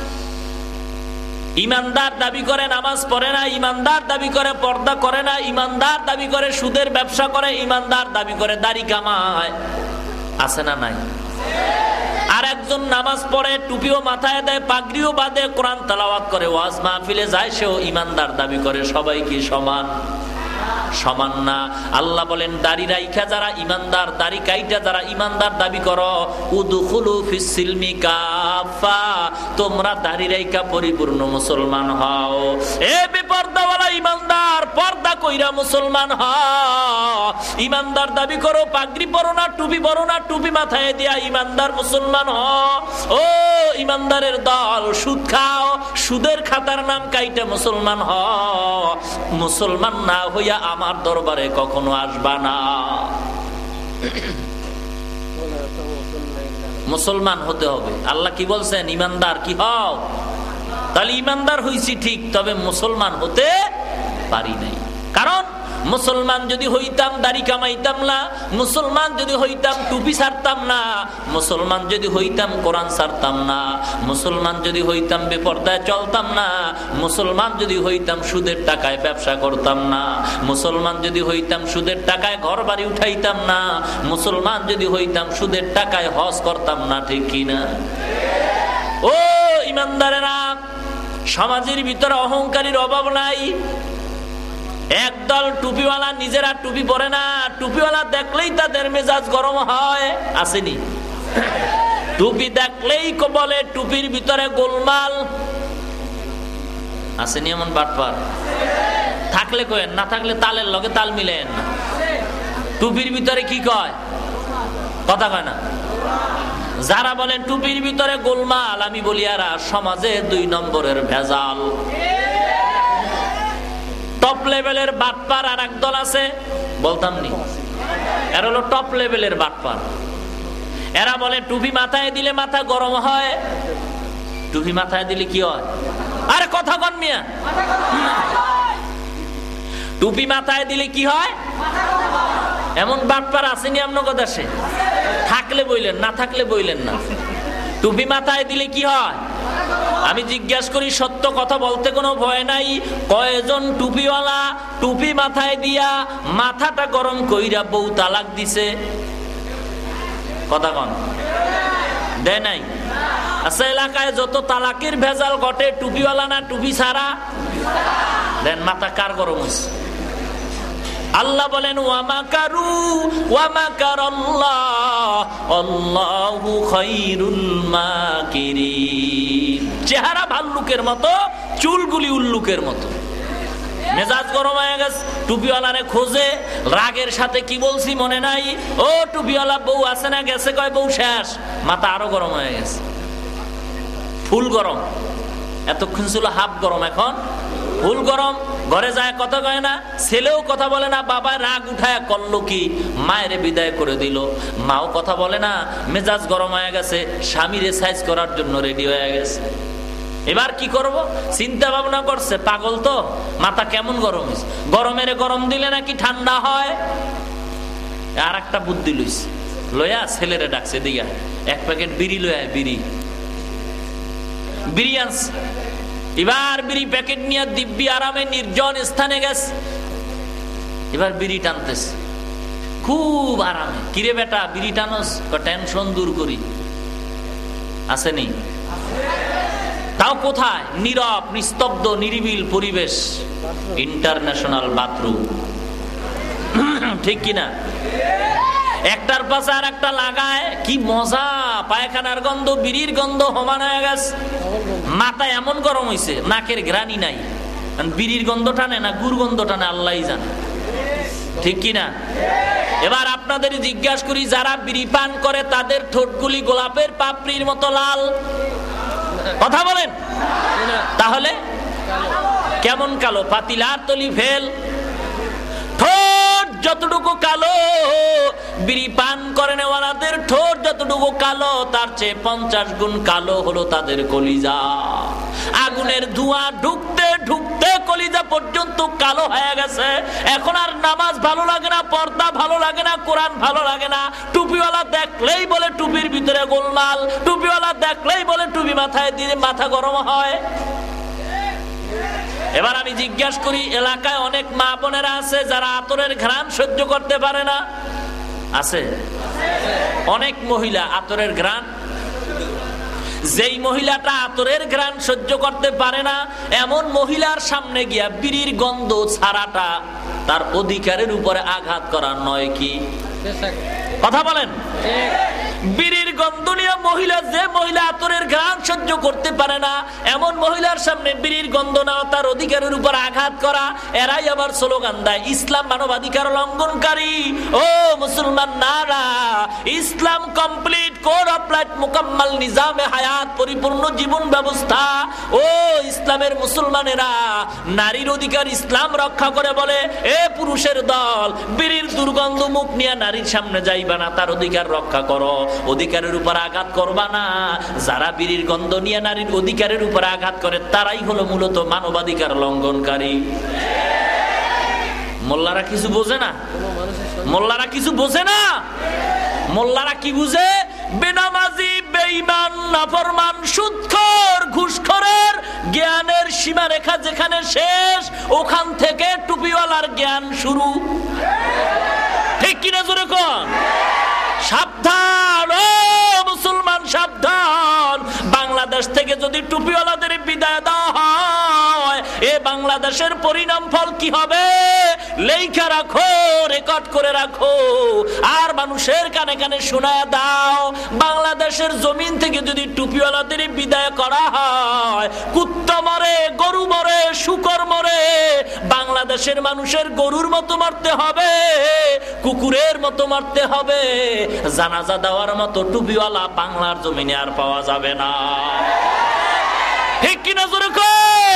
ইমানদার দাবি করে নামাজ পড়ে না, ইমানদার দাবি করে পর্দা করে না, ইমানদার দাবি করে সুদের ব্যবসা করে, ইমানদার দাবি করে দাড়ি কামায়। আছে না নাই? আর একজন নামাজ পড়ে, টুপিও মাথায় দেয়, পাগড়িও বাঁধে, কোরআন তেলাওয়াত করে, ওয়াজ মাহফিলে যায়, সেও ইমানদার দাবি করে। সবাই কি সমান? সমান না। আল্লাহ বলেন দাড়ি রাইখা যারা ইমানদার, দাড়ি কাইটা যারা ইমানদার দাবি করো, উদখুলু ফিস সিলমি কাফা, তোমরা দাড়ি রাইখা পরিপূর্ণ মুসলমান হও। এ বেপরদাওয়ালা ইমানদার, পর্দা কইরা মুসলমান হও। ইমানদার দাবি করো, পাগড়ি পরো না, টুপি পরো না, টুপি মাথায় দিয়া ইমানদার মুসলমান হও। ও ইমানদারের দল, সুদ খাও, সুদের খাতার নাম কাইটা মুসলমান হও। মুসলমান না হইয়া আমার দরবারে কখনো আসবা না। মুসলমান হতে হবে। আল্লাহ কি বলছেন? ইমানদার কি হও। তাহলে ইমানদার হইছি ঠিক, তবে মুসলমান হতে পারি নাই। কারণ মুসলমান যদি হইতাম দাড়ি কামাইতাম না, মুসলমান যদি হইতাম টুপি ছাড়তাম না, মুসলমান যদি হইতাম কোরআন ছাড়তাম না, মুসলমান যদি হইতাম বেপরদায় চলতাম না, মুসলমান যদি হইতাম সুদের টাকায় ব্যবসা করতাম না, মুসলমান যদি হইতাম সুদের টাকায় ঘর বাড়ি উঠাইতাম না, মুসলমান যদি হইতাম সুদের টাকায় হজ করতাম না। ঠিক কিনা? ও ইমানদারেরা, সমাজের ভিতরে অহংকারীর অভাব নাই। একদল টুপিওয়ালা নিজেরা টুপি পরে না, টুপিওয়ালা দেখলেই তাদের মেজাজ গরম হয়। আসেনি? টুপি দেখলেই বলে টুপির ভিতরে গোলমাল। আসেনি এমন বাটপার? থাকলে কয়েন, না থাকলে তালের লগে তাল মিলেন। টুপির ভিতরে কি কয়? কথা কয় না। যারা বলেন টুপির ভিতরে গোলমাল, আমি বলি এরা সমাজে দুই নম্বরের ভেজাল। টপ লেভেলের বাটপার আর এক দল আছে, বলতাম নি, এরা হলো টপ লেভেলের বাটপার। এরা বলে টুপি মাথায় দিলে মাথা গরম হয়। টুপি মাথায় দিলে কি হয়? আরে কথা কন মিয়া, টুপি মাথায় দিলে কি হয়? এমন বাটপার আসেনি আপনার দেশে? থাকলে বইলেন, না থাকলে বইলেন না। টুপি মাথায় দিলে কি হয়? আমি জিজ্ঞাসা করি, সত্য কথা বলতে কোনো ভয় নাই, কয়জন টুপিওয়ালা টুপি মাথায় দিয়া মাথাটা গরম কইরা বউ তালাক দিছে? কথা কন, দেয় নাই? আচ্ছা, এলাকায় যত তালাকের ভেজাল ঘটে টুপিওয়ালা না টুপি ছাড়া? দেন মাথা কার গরম হইছে? আল্লাহ বলেন ওয়ামাকারু ওয়ামাকারাল্লাহ আল্লাহু খায়রুল মাকিরিন। চেহারা ভাল্লুকের মতো, চুলগুলি উল্লুকের মতো। মেজাজ গরম হয়ে গেছে, টুপিওয়ালারে খোঁজে, রাগের সাথে কি বলছি মনে নাই। ও টুপিওয়ালা বউ আছে না? গেছে, কয় বউ শেষ। মাথা আরো গরম হয়ে গেছে, ফুল গরম। এতক্ষণ ছিল হাফ গরম, এখন ফুল গরম। ঘরে যায় কথা কয় না, ছেলেও কথা বলে না। বাবা রাগ উঠায় করলো কি, মায়ের বিদায় করে দিল। মাও কথা বলে না, মেজাজ গরম হয়ে গেছে, স্বামীরে সাইজ করার জন্য রেডি হয়ে গেছে। এবার কি করব? চিন্তা ভাবনা করছে, পাগল তো, মাথা কেমন গরম হয়েছে। গরমের গরম দিলে নাকি ঠান্ডা হয়। আর একটা বুদ্ধি লইছে, লইয়া ছেলেরে ডাকছে, দিয়া এক প্যাকেট বিড়ি লইয়া, বিড়ি বিড়ি আনছে। এবার বিড়ি প্যাকেট নিয়ে দিব্যি আরামে নির্জন স্থানে গেছে। এবার বিড়ি টানতেছে খুব আরামে। কিরে বেটা বিড়ি টানস? টেনশন দূর করি। আসেনি? তাও কোথায়? নীরব, নিস্তব্ধ, নিরিবিল পরিবেশ, ইন্টারন্যাশনাল বাথরুম। ঠিক কিনা? একটার পাশে আর একটা লাগায়, কি মজা। পায়খানার গন্ধ, বিড়ির গন্ধ সমান হয়ে গেছে। মাথা এমন গরম হয়েছে, নাকের ঘ্রাণই নাই। বিড়ির গন্ধ টানে না গুড় গন্ধ টানে, আল্লাহই জানে। ঠিক কিনা? এবার আপনাদের জিজ্ঞাসা করি, যারা বিড়ি পান করে তাদের ঠোঁটগুলি গোলাপের পাপড়ির মতো লাল। কথা বলেন। তাহলে কেমন কালো? পাতিলার তলি ফেল। ঠোঁট যতটুকু কালো, বিড়ি পান করে নেওয়ালাদের ঠোঁট যতটুকু কালো, তার চেয়ে পঞ্চাশ গুণ কালো হলো তাদের কলিজা। আগুনের ধোঁয়া ঢুকতে ঢুকতে কলিজা পর্যন্ত কালো হয়ে গেছে। এখন আর নামাজ ভালো লাগে না, পর্দা ভালো লাগে না, কোরআন ভালো লাগে না। টুপিওয়ালা দেখলেই বলে টুপির ভিতরে গোলমাল, টুপিওয়ালা দেখলেই বলে টুপি মাথায় দিয়ে মাথা গরম হয়। এবার আমি জিজ্ঞাসা করি, এলাকায় অনেক মা বোনেরা আছে যারা আতরের ঘ্রাণ সহ্য করতে পারে না? আছে? অনেক মহিলা আতরের ঘ্রাণ, যেই মহিলাটা আতরের ঘ্রাণ সহ্য করতে পারে না, এমন মহিলার সামনে গিয়া বিড়ির গন্ধ ছাড়াটা তার অধিকারের উপরে আঘাত করা নয় কি? কথা বলেন। বিড়ির গন্ধ নিয়ে মহিলা, যে মহিলা আতরের ঘ্রাণ সহ্য করতে পারে না, এমন মহিলার সামনে বিড়ির গন্ধ নেওয়া, তার অধিকারের উপর আঘাত করা, এরাই আবার স্লোগান দেয় ইসলাম মানবাধিকার লঙ্ঘনকারী। ও মুসলমান নারা, Islam complete code of life, মুকাম্মাল নিজামে হায়াত, পরিপূর্ণ জীবন ব্যবস্থা। ও ইসলামের মুসলমানেরা, নারীর অধিকার ইসলাম রক্ষা করে বলে, এ পুরুষের দল, বিড়ির দুর্গন্ধ মুখ নিয়ে নারীর সামনে যাইবা না, তার অধিকার রক্ষা করো, অধিকারের উপর আঘাত করবা না। যারা বিড়ির গন্ধ নিয়ে নারীর অধিকারের উপর আঘাত করে, তারাই হলো মূলত মানবাধিকার লঙ্ঘনকারী। মোল্লারা কিছু বোঝে না, মোল্লারা কিছু বোঝে না। মোল্লারা কি বুঝে? বেনামাজি, বেঈমান, নাফরমান, সুদখোর, ঘুষখোরের জ্ঞানের সীমারেখা যেখানে শেষ, ওখান থেকে টুপিওয়ালার জ্ঞান শুরু। ঠিক কিনা জোরে কোন? সাবধান ও মুসলমান, সাবধান। বাংলাদেশ থেকে যদি টুপিওয়ালাদের বিদায় দেওয়া হয়, এ বাংলাদেশের পরিণাম ফল কি হবে? লেখা রাখো, রেকর্ড করে রাখো, আর মানুষের কানে কানে শোনায় দাও। বাংলাদেশের জমিন থেকে যদি টুপিওয়ালাদের বিদায় করা হয়, কুত্তা মরে, গরু মরে, শুকর মরে, বাংলাদেশের মানুষের গরুর মতো মারতে হবে, কুকুরের মতো মারতে হবে। জানাজা দেওয়ার মতো টুপিওয়ালা বাংলার জমিনে আর পাওয়া যাবে না। ঠিক কিনা জোরে কও?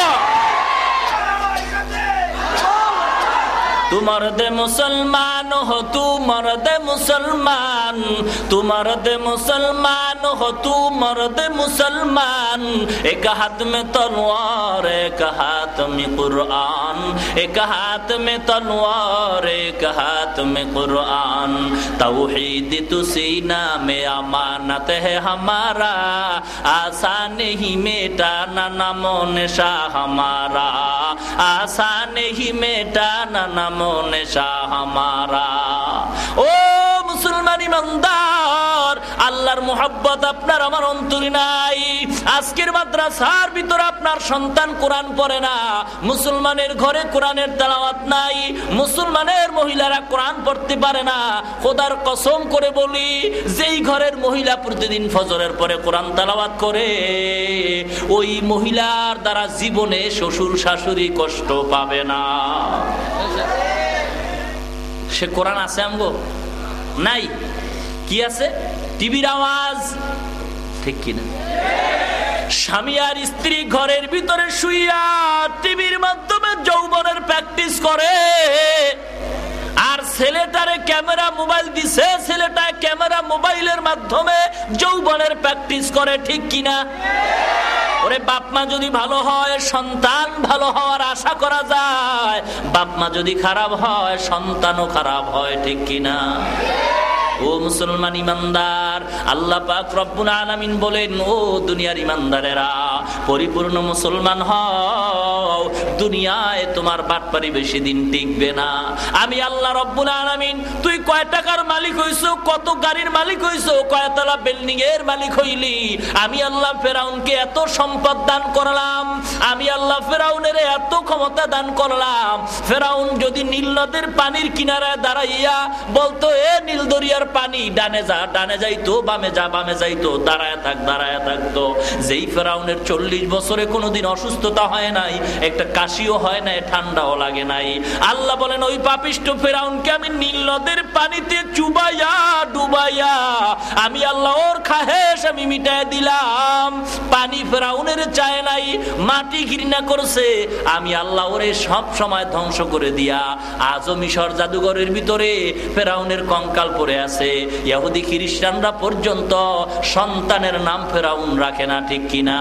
तू मर्द मुसलमान हो, तू मर्द मुसलमान, तू मर्द मुसलमान हो, तू मर्द मुसलमान। एक हाथ में तलवार, एक हाथ में कुरान, एक हाथ में तलवार, एक हाथ में कुरान। तौहीद तू सीना में अमानत है हमारा, आसान ही मिटाना नामो निशा हमारा, आसान ही मिटाना नामो नेशा हमारा। ओ मुसलमान ईमानदार, আল্লাহর মুহাব্বত আপনার আমার অন্তরে নাই। আজকের মাদ্রাসার ভিতরে আপনার সন্তান কোরআন পড়ে না, মুসলমানের ঘরে কোরআনের তেলাওয়াত নাই, মুসলমানের মহিলারা কোরআন পড়তে পারে না। খোদার কসম করে বলি, যেই ঘরের মহিলা প্রতিদিন ফজরের পরে কোরআন তেলাওয়াত করে, ওই মহিলার দ্বারা জীবনে শ্বশুর শাশুড়ি কষ্ট পাবে না। সে কোরআন আছে আমগো নাই? কি আছে? টিভির আওয়াজ। ঠিক কিনা? স্বামী আর স্ত্রী ঘরের ভিতরে শুইয়া টিভির মাধ্যমে যৌবনের প্র্যাকটিস করে, আর ছেলেটারে ক্যামেরা মোবাইল দিছে, ছেলেটা ক্যামেরা মোবাইলের মাধ্যমে যৌবনের প্র্যাকটিস করে। ঠিক কিনা? ওরে বাপ মা যদি ভালো হয়, সন্তান ভালো হওয়ার আশা করা যায়। বাপ মা যদি খারাপ হয়, সন্তানও খারাপ হয়। ঠিক কিনা? ও মুসলমান ইমানদার, আল্লাহ পাক রব্বুল আলামিন বলেন, ও দুনিয়ার ইমানদারেরা, পরিপূর্ণ মুসলমান হও, দুনিয়ায় তোমার বাটপারি বেশি দিন টিকবে না। আমি আল্লাহ রব্বুল আলামিন, তুই কয় টাকার মালিক হইছো, কত গাড়ির মালিক হইছো, কয়তলা বিল্ডিং এর মালিক হইলি, আমি আল্লাহ ফেরাউনকে এত সম্পদ দান করলাম, আমি আল্লাহ ফেরাউনের এত ক্ষমতা দান করলাম। ফেরাউন যদি নীল নদের পানির কিনারায় দাঁড়াইয়া বলতো, এ নীল দরিয়ার পানি, ডানে যা, ডানে যাইতো, বামে যা, বামে যাইতো, দাঁড়ায় থাক, দাঁড়ায় থাকতো। যেই ফেরাউনের চল্লিশ বছরে কোনোদিন অসুস্থতা হয় নাই, একটা কাশিও হয় নাই, ঠান্ডাও লাগে নাই। আল্লাহ বলেন, ওই পাপিষ্ঠ ফেরাউনকে আমি নীল নদের পানিতে চুবাইয়া ডুবাইয়া আমি আল্লাহ ওর খাহেশ আমি মিটাই দিলাম। পানি ফেরাউনের চায় নাই, মাটি ঘৃণা করছে, আমি আল্লাহ ওরে সব সময় ধ্বংস করে দিয়া আজও মিশর জাদুঘরের ভিতরে ফেরাউনের কঙ্কাল পড়ে আছে। ইহুদি খ্রিস্টানরা পর্যন্ত সন্তানের নাম ফেরাউন রাখে না। ঠিক কিনা?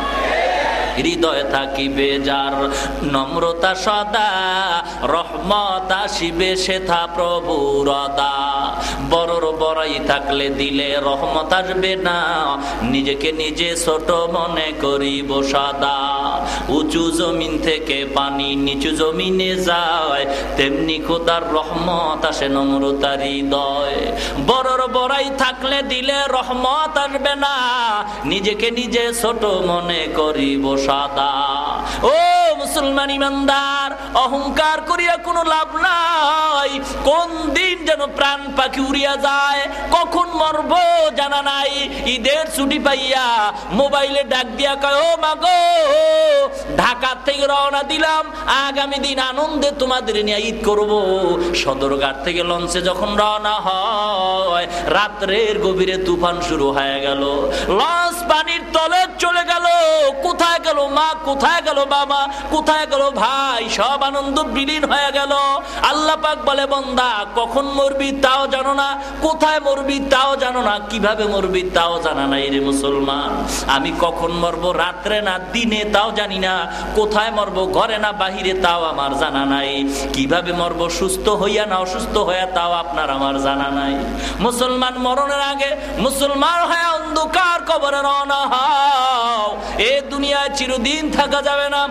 হৃদয় থাকিবে যার নম্রতা সদা, রহমত আসিবে সেথা প্রভুর অদা। বড়র বড়াই থাকলে দিলে রহমত আসবে না, নিজেকে নিজে ছোট মনে করিব সদা। উঁচু জমিন থেকে পানি নিচু জমিনে যায়, তেমনি খোদার রহমত আসে নম্রতার হৃদয়। বড়র বড়াই থাকলে দিলে রহমত আসবে না, নিজেকে নিজে ছোট মনে করিব সাদা। ও মুসলমান ইমানদার, অহংকার করিয়া কোনো লাভ নাই। কোন দিন যেন প্রাণ পাখি উড়িয়া যায়, কখন মরব জানা নাই। ঈদের ছুটি পাইয়া মোবাইলে ডাক দিয়া কয়, ও মাগো ঢাকা থেকে রওনা দিলাম, আগামী দিন আনন্দে তোমাদের নিয়ে ঈদ করব। সদরঘাট থেকে লঞ্চে যখন রওনা হয়, রাত্রের গভীরে তুফান শুরু হয়ে গেল, লঞ্চ পানির তলে চলে গেল। কোথায় গেল মা, কোথায় গেল বাবা, কোথায় গেল ভাই, সব আনন্দ বিলীন হয়ে গেল। আল্লাহ পাক বলে, বান্দা কখন মরবি তাও জানো না, কোথায় মরবি তাও জানো না, কিভাবে মরবি তাও জানা নাই রে মুসলমান। আমি কখন মরবো, রাত্রে না দিনে তাও জানি না, কোথায় মরবো ঘরে না বাহিরে তাও আমার জানা নাই, কিভাবে মরবো সুস্থ হইয়া না অসুস্থ হইয়া তাও আপনার আমার জানা নাই। মুসলমান মরণের আগে মুসলমান হয়ে অন্ধকার কবরে রওনা হও। এ দুনিয়ায় চিরদিন থাকা যাবে না।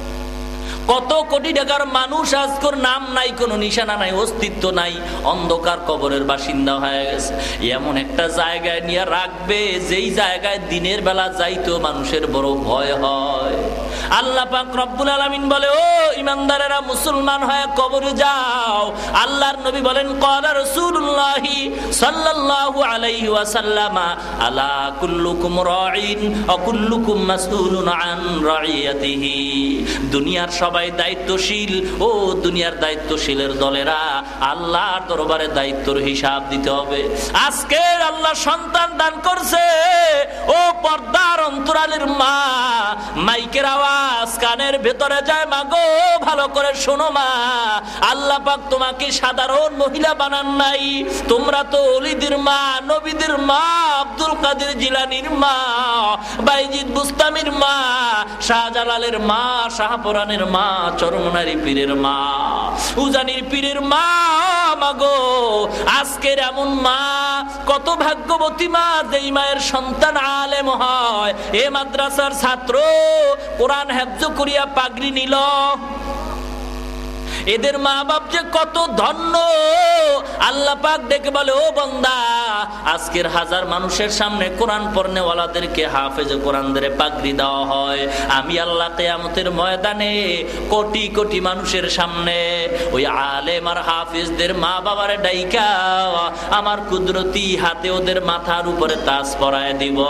কত কোটি টাকার মানুষ আজকের নাম নাই, কোনো নিশানা নাই, অস্তিত্ব নাই, অন্ধকার কবরের বাসিন্দা হয়ে গেছে। এমন একটা জায়গায় নিয়ে রাখবে যেই জায়গায় দিনের বেলা যাইতো মানুষের বড় ভয় হয়। আল্লাহ পাক রব্বুল আলামিন বলে, ও ইমানদারেরা মুসলমান হয়ে কবরে যাও। আল্লাহর নবী বলেন, ক্বালা রাসূলুল্লাহি সাল্লাল্লাহু আলাইহি ওয়াসাল্লাম, আলা কুল্লুকুম রাঈন ওয়া কুল্লুকুম মাসউলুন আন রাইয়াতিহি। দুনিয়ার সবাই দায়িত্বশীল। ও দুনিয়ার দায়িত্বশীলের দলেরা, আল্লাহর দরবারে দায়িত্বর হিসাব দিতে হবে। আজকে আল্লাহ সন্তান দান করছে, ও পর্দার অন্তরালের মা, মাইকের আওয়াজ কানের ভেতরে যায়, মা গো ভালো করে শোনো মা, আল্লাহ পাক তোমাকে সাধারণ মহিলা বানান নাই। তোমরা তো ওলিদের মা, নবীদের মা, আব্দুল কাদের জিলানীর মা, বাইজিদ বুস্তামির মা, শাহজালালের মা, শাহপুরানের মা, চরমনারি পীরের মা, উজানির পীরের মা। মাগো আজকের এমন মা কত ভাগ্যবতী মা, যেই মায়ের সন্তান আলেম হয়, এ মাদ্রাসার ছাত্র, কোরআন হেফজ করিয়া পাগড়ি নিল। এদের মা বাপ যে কত ধন্য। আল্লাহ পাক ডেকে বলে, ও বান্দা, আজকের হাজার মানুষের সামনে কোরআন পড়নেওয়ালাদেরকে হাফেজ কোরআনদের পাগড়ি দেওয়া হয়। আমি আল্লাহ কিয়ামতের ময়দানে কোটি কোটি মানুষের সামনে ওই আলেম আর হাফেজদের মা বাবার ডাইকা আমার কুদরতি হাতে ওদের মাথার উপরে তাজ পরায় দিব।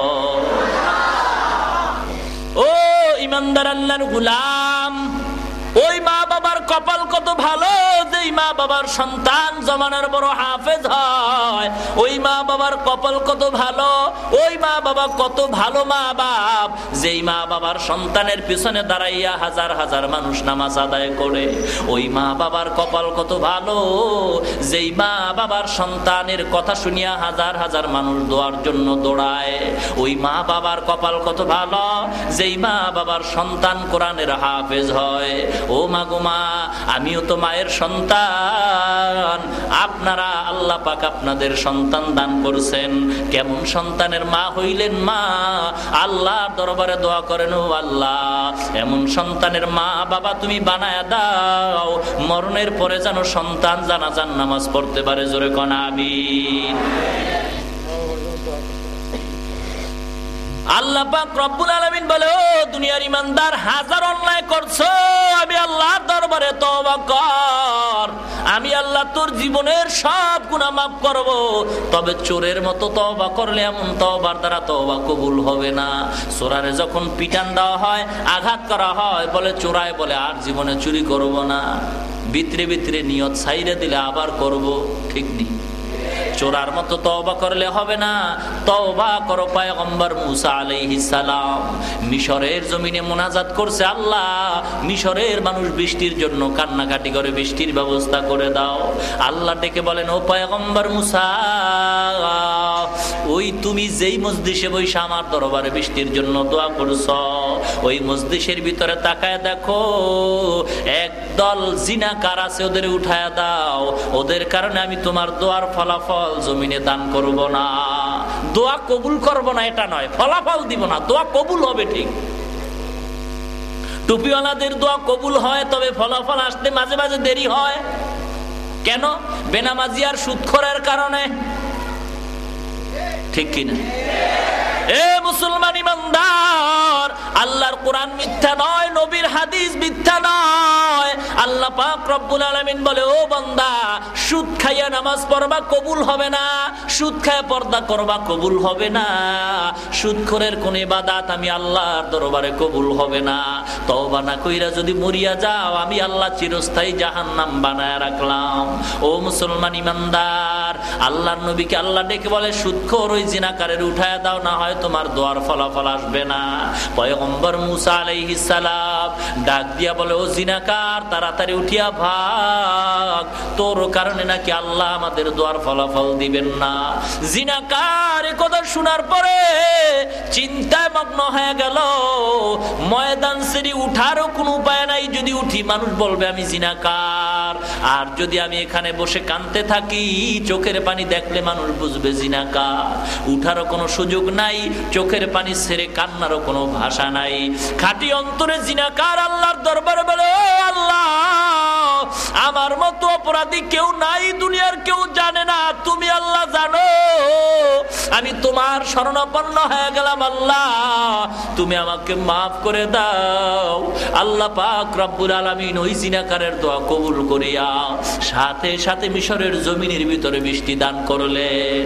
ও ইমানদার আল্লাহর গোলাম, ওই মা বাবার কপাল কত ভালো, যেই মা বাবার সন্তান জমানার বড় হাফেজ হয়। ওই মা বাবার কপাল কত ভালো, ওই মা বাবা কত ভালো মা বাপ, যেই মা বাবার সন্তানের পিছনে দাঁড়াইয়া হাজার হাজার মানুষ নামাজ আদায় করে। ওই মা বাবার কপাল কত ভালো, যেই মা বাবার সন্তানের কথা শুনিয়া হাজার হাজার মানুষ দোয়ার জন্য দৌড়ায়। ওই মা বাবার কপাল কত ভালো, যেই মা বাবার সন্তান কোরআনের হাফেজ হয়। ও মা গো মা, আমিও তো মায়ের সন্তান। আপনারা আল্লাহ পাক আপনাদের সন্তান দান করছেন। কেমন সন্তানের মা হইলেন মা, আল্লাহর দরবারে দোয়া করেন, ও আল্লাহ এমন সন্তানের মা বাবা তুমি বানায়া দাও, মরণের পরে যেন সন্তান জানাজার নামাজ পড়তে পারে। জোরে কোন আমিন। আল্লাহ পাক রব্বুল আলামিন বলে, ও দুনিয়ার ইমানদার, হাজার অন্যায় করছো, আমি আল্লাহর দরবারে তওবা কর। আমি আল্লাহ তোর জীবনের সব গুনাহ মাফ করব। তবে চোরের মতো তওবা করলে এমন তওবার দ্বারা তওবা কবুল হবে না। চোরারে যখন পিটান দেওয়া হয়, আঘাত করা হয়, বলে চোরায় বলে আর জীবনে চুরি করব না। ভিতরে ভিতরে নিয়ত ছাইরে দিলে আবার করব, ঠিক নেই। চোরার মতো তওবা করলে হবে না। তওবা করো। পয়গম্বর মুসা আলাইহিস সালাম মিশরের জমিনে মুনাজাত করছে, আল্লাহ মিশরের মানুষ বৃষ্টির জন্য কান্নাকাটি করে, বৃষ্টির ব্যবস্থা করে দাও। আল্লাহ ডেকে বলেন, ও পয়গম্বর মুসা, ওই তুমি যেই মজলিসে বসে আমার দরবারে বৃষ্টির জন্য দোয়া করছো, ওই মজলিসের ভিতরে তাকায় দেখো একদল জিনাকার আছে, ওদের উঠায়া দাও। ওদের কারণে আমি তোমার দোয়ার ফলাফল জমিনে দান করব না। দোয়া কবুল করব না এটা নয়, ফলাফল দিব না, দোয়া কবুল হবে ঠিক। টুপিওয়ালাদের দোয়া কবুল হয়, তবে ফলাফল আসতে মাঝে মাঝে দেরি হয়। কেন? বেনামাজি আর সুদখোরের কারণে, ঠিক কিনা? এ মুসলমান ইমানদার, আল্লাহর কোরআন মিথ্যা নয়, নবীর হাদিস মিথ্যা নয়। রব্বুল আলামিন বলে, ও বান্দা, সুদ খাইয়া নামাজ পড়বা কবুল হবে না, সুদ খাইয়া পর্দা করবা কবুল হবে না, সুদখোরের কোন ইবাদত আমি আল্লাহর দরবারে কবুল হবে না। তওবা না কইরা যদি মরিয়া যাও, আমি আল্লাহ চিরস্থায়ী জাহান্নাম বানায় রাখলাম। ও মুসলমান ইমানদার, আল্লাহর নবীকে আল্লাহ ডেকে বলে, সুদখোর ওই জিনাকারের উঠায় দাও, না হয় তোমার দোয়ার ফলাফল আসবে না। পয়গম্বর মুসা আলাইহিস সালাম ডাক দিয়া বলে, ও জিনাকার, তাড়াতাড়ি উঠিয়া ভাগ, তোর কারণে নাকি আল্লাহ আমাদের দোয়ার ফলাফল দিবেন না। জিনাকার এ কথা শোনার পরে চিন্তায় মগ্ন হয়ে গেল, ময়দান ছেড়ে উঠারও কোনো উপায় নাই। যদি উঠি মানুষ বলবে আমি জিনাকার, আর যদি আমি এখানে বসে কাঁদতে থাকি, চোখের পানি দেখলে মানুষ বুঝবে জিনাকার। উঠারও কোনো সুযোগ নাই, চোখের পানি ছেড়ে কান্নারও কোনো ভাষা নাই। খাঁটি অন্তরে জিনাকার আল্লাহর দরবারে বলে, ও আল্লাহ, আমার মতো অপরাধী কেউ নাই, দুনিয়ার কেউ জানে না, তুমি আল্লাহ জানো। আমি তোমার শরণাপন্ন হয়ে গেলাম, আল্লাহ তুমি আমাকে মাফ করে দাও। আল্লাহ পাক রব্বুল আলামিন ওই জিনাকারের দোয়া কবুল করিয়া সাথে সাথে মিশরের জমিনের ভিতরে বৃষ্টি দান করলেন।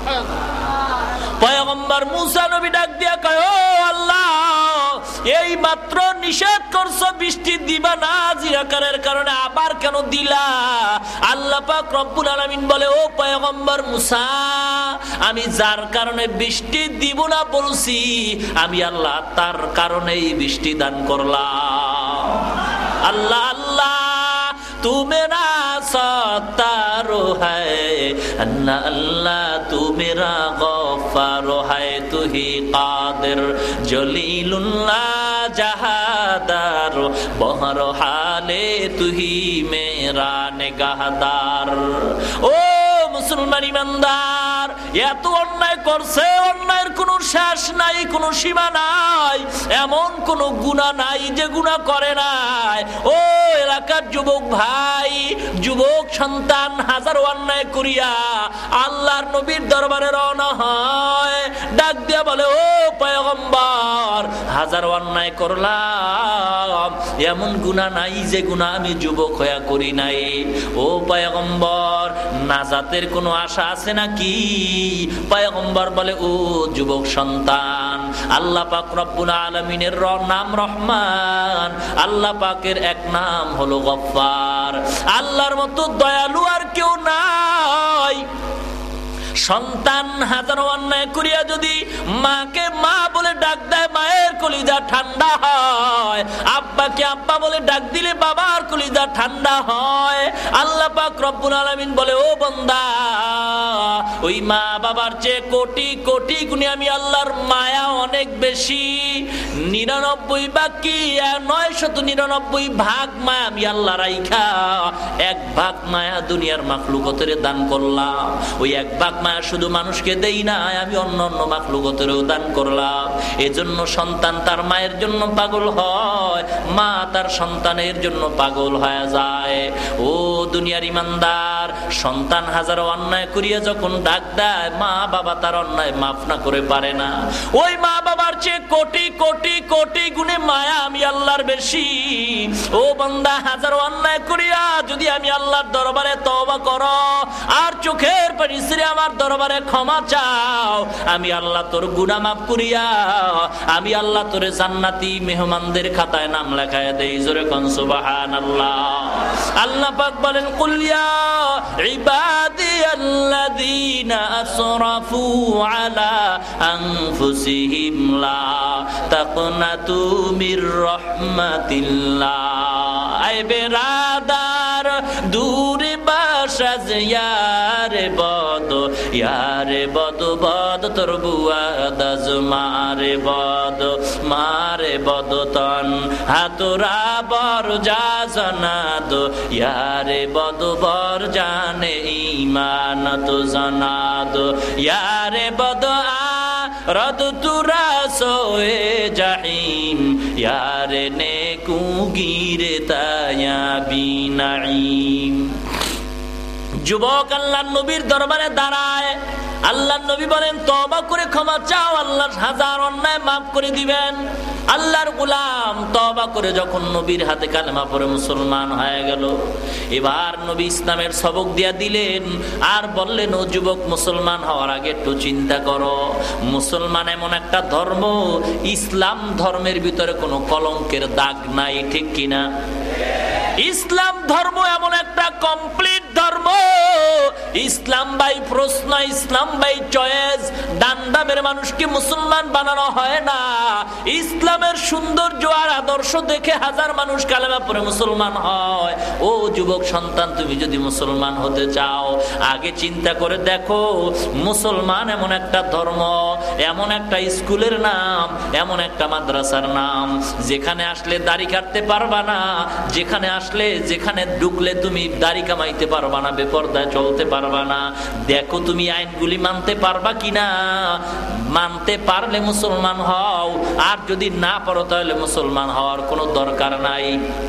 পয়গম্বর মুসা নবী ডাক দিয়া কয়, ও আল্লাহ, এই মাত্র নিষেধ করছো বৃষ্টি দিবা না জিনাকারের কারণে, আবার কেন দিলা? আল্লাহ পাক রব্বুল আলামিন বলে, ও পয়গম্বর মুসা, আমি যার কারণে বৃষ্টি দিব না বলছি, আমি আল্লাহ তার কারণেই বৃষ্টি দান করলাম। আল্লাহ আল্লাহ तू मेरा सत्तारो है, अल्लाह अल्लाह तू मेरा गफ्फारो है, तू ही कादिर जलीलुल्लाह जहादार, बहर हाले तू ही मेरा निगाहदार। ओ मुसलमान ईमानदार, এত অন্যায় করছে, অন্যায়ের কোনো শেষ নাই, কোনো সীমা নাই, এমন কোনো গুনাহ নাই যে গুনাহ করে নাই। ও এলাকার যুবক ভাই, যুবক সন্তান হাজারো অন্যায় করিয়া আল্লাহর নবীর দরবারে রওনা হয়, ডাক দিয়া বলে, ও পয়গম্বর, হাজারো অন্যায় করলাম, এমন গুনাহ নাই যে গুনাহ আমি যুবক হইয়া করি নাই। ও পয়গম্বর, নাজাতের কোনো আশা আছে নাকি? পয়গম্বর বলে, ও যুবক সন্তান, আল্লাহ পাক রব্বুল আলামিনের নাম রহমান, আল্লাহ পাকের এক নাম হলো গফফার। আল্লাহর মতো দয়ালু আর কেউ নাই। সন্তান হাজারো অন্যায় করিয়া যদি মাকে মা বলে ডাক দেয়, মায়ের কলিজা ঠান্ডা হয়। আব্বাকে আব্বা বলে ডাক দিলে বাবার কলিজা ঠান্ডা হয়। আল্লাহ পাক রব্বুল আলামিন বলে, ও বান্দা, ওই মা বাবার চেয়ে কোটি কোটি গুণে আমি আল্লাহর মায়া অনেক বেশি। নিরানব্বই বাকি নয় শত নিরানব্বই ভাগ মায়া আমি আল্লাহ রাইখা এক ভাগ মায়া দুনিয়ার মাখলুকতের দান করলাম। ওই এক ভাগ মায়া শুধু মানুষকে দেই না, আমি অন্য অন্য মাখলুকতেরও দান করলাম। এজন্য সন্তান তার মায়ের জন্য পাগল হয়, মা তার সন্তানের জন্য পাগল হয়ে যায়। ও দুনিয়ার ইমানদার, সন্তান হাজারো অন্যায় করিয়া যখন ডাক দেয়, মা বাবা তার অন্যায় মাফ না করে পারে না। ওই মা বাবার চেয়ে কোটি কোটি কোটি গুণে মায়া আমি আল্লাহর বেশি। ও বান্দা, হাজারো অন্যায় করিয়া যদি আমি আল্লাহর দরবারে তওবা করো আর চোখের পানি ছেড়ে আমার দরবারে ক্ষমা চাও, আমি আল্লাহ তোর গুনাহ মাফ করিয়া আমি আল্লাহ তোরে জান্নাতি মেহমানদের খাতায় নাম লেখায় দেই। জোরে কোন সুবহানাল্লাহ। আল্লাহ পাক বলেন, কুল ইয়া ইবাদিয়াল্লাযীনা আসরাফু আলা আনফুসিহিম লা তাকনাতু মির রাহমাতিল্লাহ। আয় বেরাদার, দূরে বাসাজ ইয়ারে বদ, ইয়ারে বদ বদ তোর বুয়াদাজ, মারে বদ মারে বদ তন হাতুরা বর যা জানাদ, ইয়ারে বদ বর জানে ঈমান তো জানাদ, ইয়ারে বদ আ রদ তুরা সোয়ে জাহিম, ইয়ারে নেকু গিরে তায়া বিনাইম। যুবক আল্লাহর নবীর দরবারে দাঁড়ায়, আল্লাহর নবী বলেন, তওবা করে ক্ষমা চাও, আল্লাহ হাজার অন্যায় মাফ করে দিবেন। আল্লাহর গোলাম তওবা করে যখন নবীর হাতে কালেমা পড়ে মুসলমান হয়ে গেল, এবার নবী ইসলামের সবক দিয়া দিলেন আর বললেন, ও যুবক, মুসলমান হওয়ার আগে একটু চিন্তা করো, মুসলমান এমন একটা ধর্ম, ইসলাম ধর্মের ভিতরে কোনো কলঙ্কের দাগ নাই, ঠিক কিনা? ইসলাম ধর্ম এমন একটা কমপ্লিট ধর্ম, ইসলাম বাই প্রশ্ন, ইসলাম বাই চয়েস। ডান্ডামের মানুষকে মুসলমান বানানো হয় না। ইসলামের সৌন্দর্য আর আদর্শ দেখে হাজার মানুষ কালেমা পড়ে মুসলমান হয়। ও যুবক সন্তান, তুমি যদি মুসলমান হতে চাও, আগে চিন্তা করে দেখো, মুসলমান এমন একটা ধর্ম, এমন একটা স্কুলের নাম, এমন একটা মাদ্রাসার নাম, যেখানে আসলে দাড়ি কাটতে পারবা না, যেখানে আসলে যেখানে ঢুকলে তুমি দাড়ি কামাইতে পারবা না, বেপরদায় চলতে পারবা না। দেখো তুমি আইনগুলি মানতে পারবা কিনা। মানতে পারলে মুসলমান হও, আর যদি না পারো তাহলে মুসলমান হওয়ার কোনো দরকার নাই।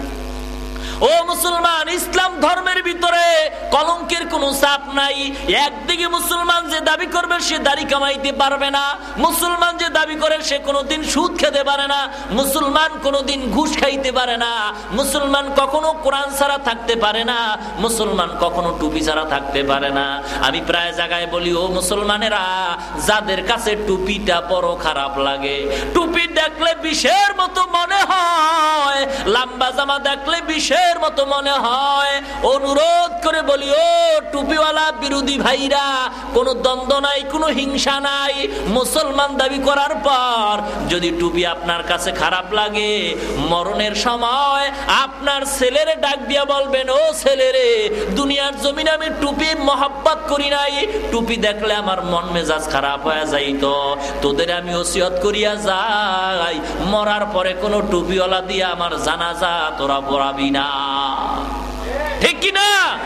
ও মুসলমান, ইসলাম ধর্মের ভিতরে কলঙ্কের কোনো চাপ নাই। একদিকে মুসলমান যে দাবি করবে সে দাড়ি কামাইতে পারবে না, মুসলমান যে দাবি করে সে কোনোদিন সুদ খেতে পারে না, মুসলমান কোনোদিন ঘুষ খাইতে পারে না, মুসলমান কখনো কোরআন ছাড়া থাকতে পারে না, মুসলমান কখনো টুপি ছাড়া থাকতে পারে না। আমি প্রায় জায়গায় বলি, ও মুসলমানেরা, যাদের কাছে টুপিটা বড় খারাপ লাগে, টুপি দেখলে বিষের মতো মনে হয়, লম্বা জামা দেখলে বিষের মতো মনে হয়, অনুরোধ করে বলি, ও টুপিওয়ালা বিরোধী ভাইরা, কোনো দ্বন্দ্ব নাই, কোনো হিংসা নাই। মুসলমান দাবি করার পর যদি টুপি আপনার কাছে খারাপ লাগে, মরণের সময় আপনার ছেলেরে ডাক দিয়া বলবেন, ও ছেলেরে, দুনিয়ার জমিনে আমি টুপি মহব্বত করি নাই, টুপি দেখলে আমার মন মেজাজ খারাপ হয়ে যাইতো, তোদের আমি ওসিয়ত করিয়া যাই, মরার পরে কোনো টুপিওয়ালা দিয়া আমার জানাজা তোরা পড়াবি না, ঠিক কিনা?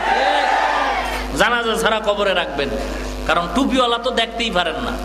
জানাজা ছাড়া কবরে রাখবেন, কারণ টুপিওয়ালা তো দেখতেই পারেন না।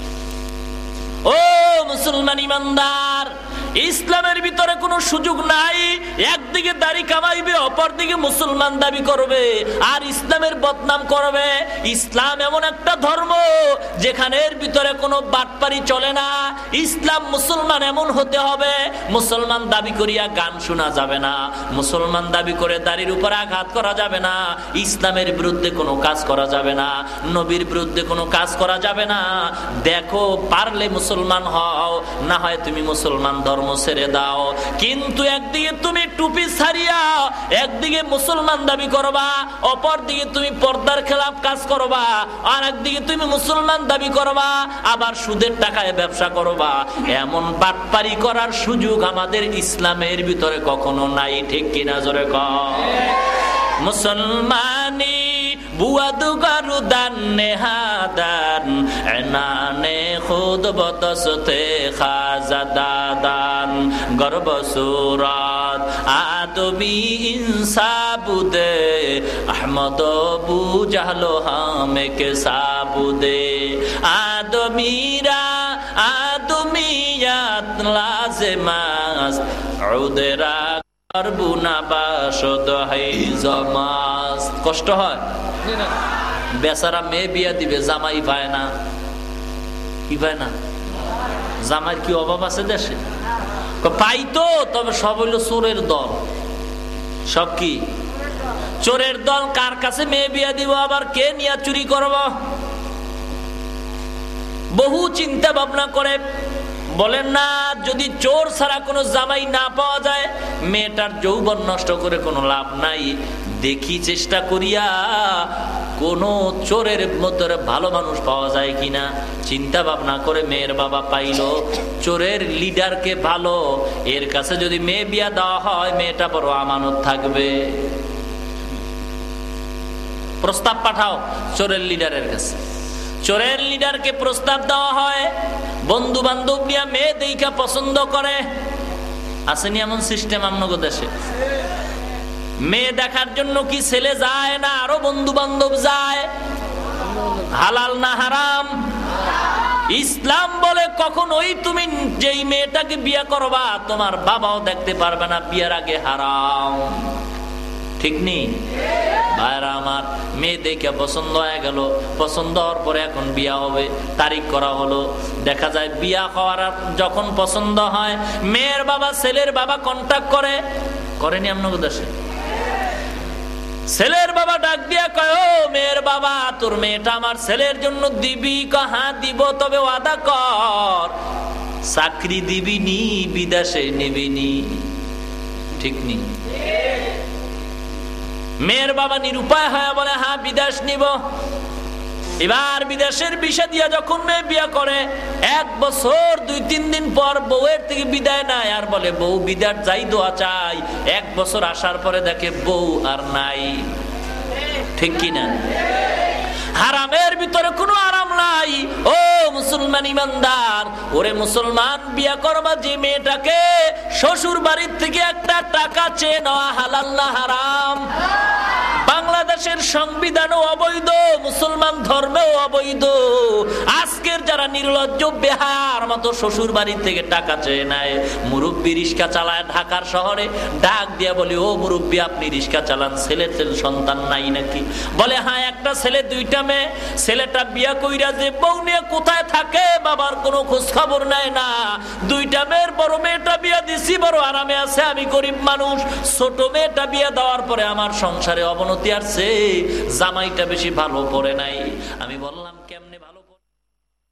ও মুসলমান ইমানদার, ইসলামের ভিতরে কোনো সুযোগ নাই। একদিকে দাড়ি কামাইবে, অপর দিকে মুসলমান দাবি করবে আর ইসলামের বদনাম করবে। ইসলাম এমন একটা ধর্ম যেখানে এর ভিতরে কোনো বাটপারি চলে না। ইসলাম মুসলমান এমন হতে হবে, মুসলমান দাবি করিয়া গান শোনা যাবে না, মুসলমান দাবি করে দাড়ির উপরে আঘাত করা যাবে না, ইসলামের বিরুদ্ধে কোনো কাজ করা যাবে না, নবীর বিরুদ্ধে কোনো কাজ করা যাবে না। দেখো, পারলে মুসলমান হও, না হয় তুমি মুসলমান ধর্ম ছেড়ে দাও। কিন্তু একদিকে তুমি টুপি ছাড়িয়া একদিকে মুসলমান দাবি করবা, অপর দিকে তুমি পর্দার খেলাফ কাজ করবা, আর একদিকে তুমি মুসলমান দাবি করবা, আবার সুদের টাকায় ব্যবসা করবা। এমন বাটপারি করার সুযোগ আমাদের ইসলামের ভিতরে কখনো নাই, ঠিক কিনা? জোরে কও। মুসলমানি বুয়াদু গারুদান নেহাদান এনানে খুদ বতসতে খাজাদাদান গর্ব সুরাত আদমি ইনসাবুদে আহমদ বু জাহলো হামে কে সাবুদে আদমিরা আদমিয়াত লাজেমাস উদেরা কষ্ট হয়, বেচারা মেয়ে বিয়া দিবে, জামাই পায় না। কি পায় না? জামাইয়ের কি অভাব আছে দেশে? পাইতো, তবে সব হইল চোরের দল। সব কি চোরের দল। কার কাছে মেয়ে বিয়া দিব, আবার কে নিয়ে চুরি করব? বহু চিন্তা ভাবনা করে বলেন না, যদি চোর ছাড়া কোনো জামাই না পাওয়া যায়, মেয়েটার যৌবন নষ্ট করে কোনো লাভ নাই। দেখি চেষ্টা করিয়া কোন চোরের মধ্যে ভালো মানুষ পাওয়া যায় কিনা। চিন্তা ভাবনা করে মেয়ের বাবা পাইল চোরের লিডারকে ভালো, এর কাছে যদি মেয়ে বিয়া দেওয়া হয় মেয়েটা বড় আমানত থাকবে। প্রস্তাব পাঠাও চোরের লিডারের কাছে। চোরের লিডারকে প্রস্তাব দেওয়া হয়, বন্ধু বান্ধব নিয়ে মেয়ে দেখা পছন্দ করে। আসেনি এমন সিস্টেম আপনাদের দেশে? মেয়ে দেখার জন্য কি ছেলে যায় না আরো বন্ধু বান্ধব যায়? হালাল না হারাম? ইসলাম বলে কখনোই তুমি যেই মেয়েটাকে বিয়ে করবা তোমার বাবাও দেখতে পারবে না, বিয়ের আগে হারাম। ঠিক নেই? ভাইরা আমার, মেয়ে দেখে পছন্দ হয়ে গেল, পছন্দ হওয়ার পরে এখন বিয়া হবে, তারিখ করা হলো। দেখা যায় বিয়া হওয়ার যখন পছন্দ হয়, মেয়ের বাবা ছেলের বাবা কন্টাক্ট করে, করেনি আপনাদের দেশে? ছেলের বাবা ডাক দিয়া কয়, ও মেয়ের বাবা, তোর মেয়েটা আমার ছেলের জন্য দিবি? হ্যাঁ দিব, তবে ওয়াদা কর চাকরি দিবি নি, বিদেশে নিবি নি। ঠিক নি? মেয়ের বাবা নিরুপায় হয়ে বলে, হ্যাঁ বিদেশ নিব। এবার বিদেশের ভিসা দিয়া যখন মেয়ে বিয়া করে, এক বছর দুই তিন দিন পর বউয়ের থেকে বিদায় নাই, আর বলে বউ বিদায় যাই দোয়া চাই। এক বছর আসার পরে দেখে বউ আর নাই। ঠিক কিনা? হারামের ভিতরে কোনো আরাম নাই। ও মুসলমান ইমানদার, ওরে মুসলমান, বিয়া করবা যে মেয়েটাকে, শ্বশুর বাড়ির থেকে একটা টাকা চেয়ে নেওয়া হালাল না হারাম? বাংলাদেশের সংবিধানও অবৈধ, মুসলমান ধর্মেও অবৈধ। আজকের যারা নির্লজ্জ বেহার মতো শ্বশুর বাড়ির থেকে টাকা চেয়ে নেয়, মুরব্বী রিক্সা চালায় ঢাকার শহরে, ডাক দিয়া বলে, ও মুরব্বী আপনি রিক্সা চালান, ছেলে ছেলে সন্তান নাই নাকি? বলে, হ্যাঁ একটা ছেলে দুইটা মেয়ে। ছেলেটা বিয়া কইরা যে বউ নিয়ে কোথায় থাকে, বাবার কোনো খোঁজ খবর নেয় না। দুইটা মেয়ের বড় মেয়েটা বিয়া দিছি, বড় আরামে আছে, আমি গরিব মানুষ। ছোট মেয়েটা বিয়া দেওয়ার পরে আমার সংসারে অবনতি আসছে, জামাইটা বেশি ভালো পড়ে নাই। আমি বললাম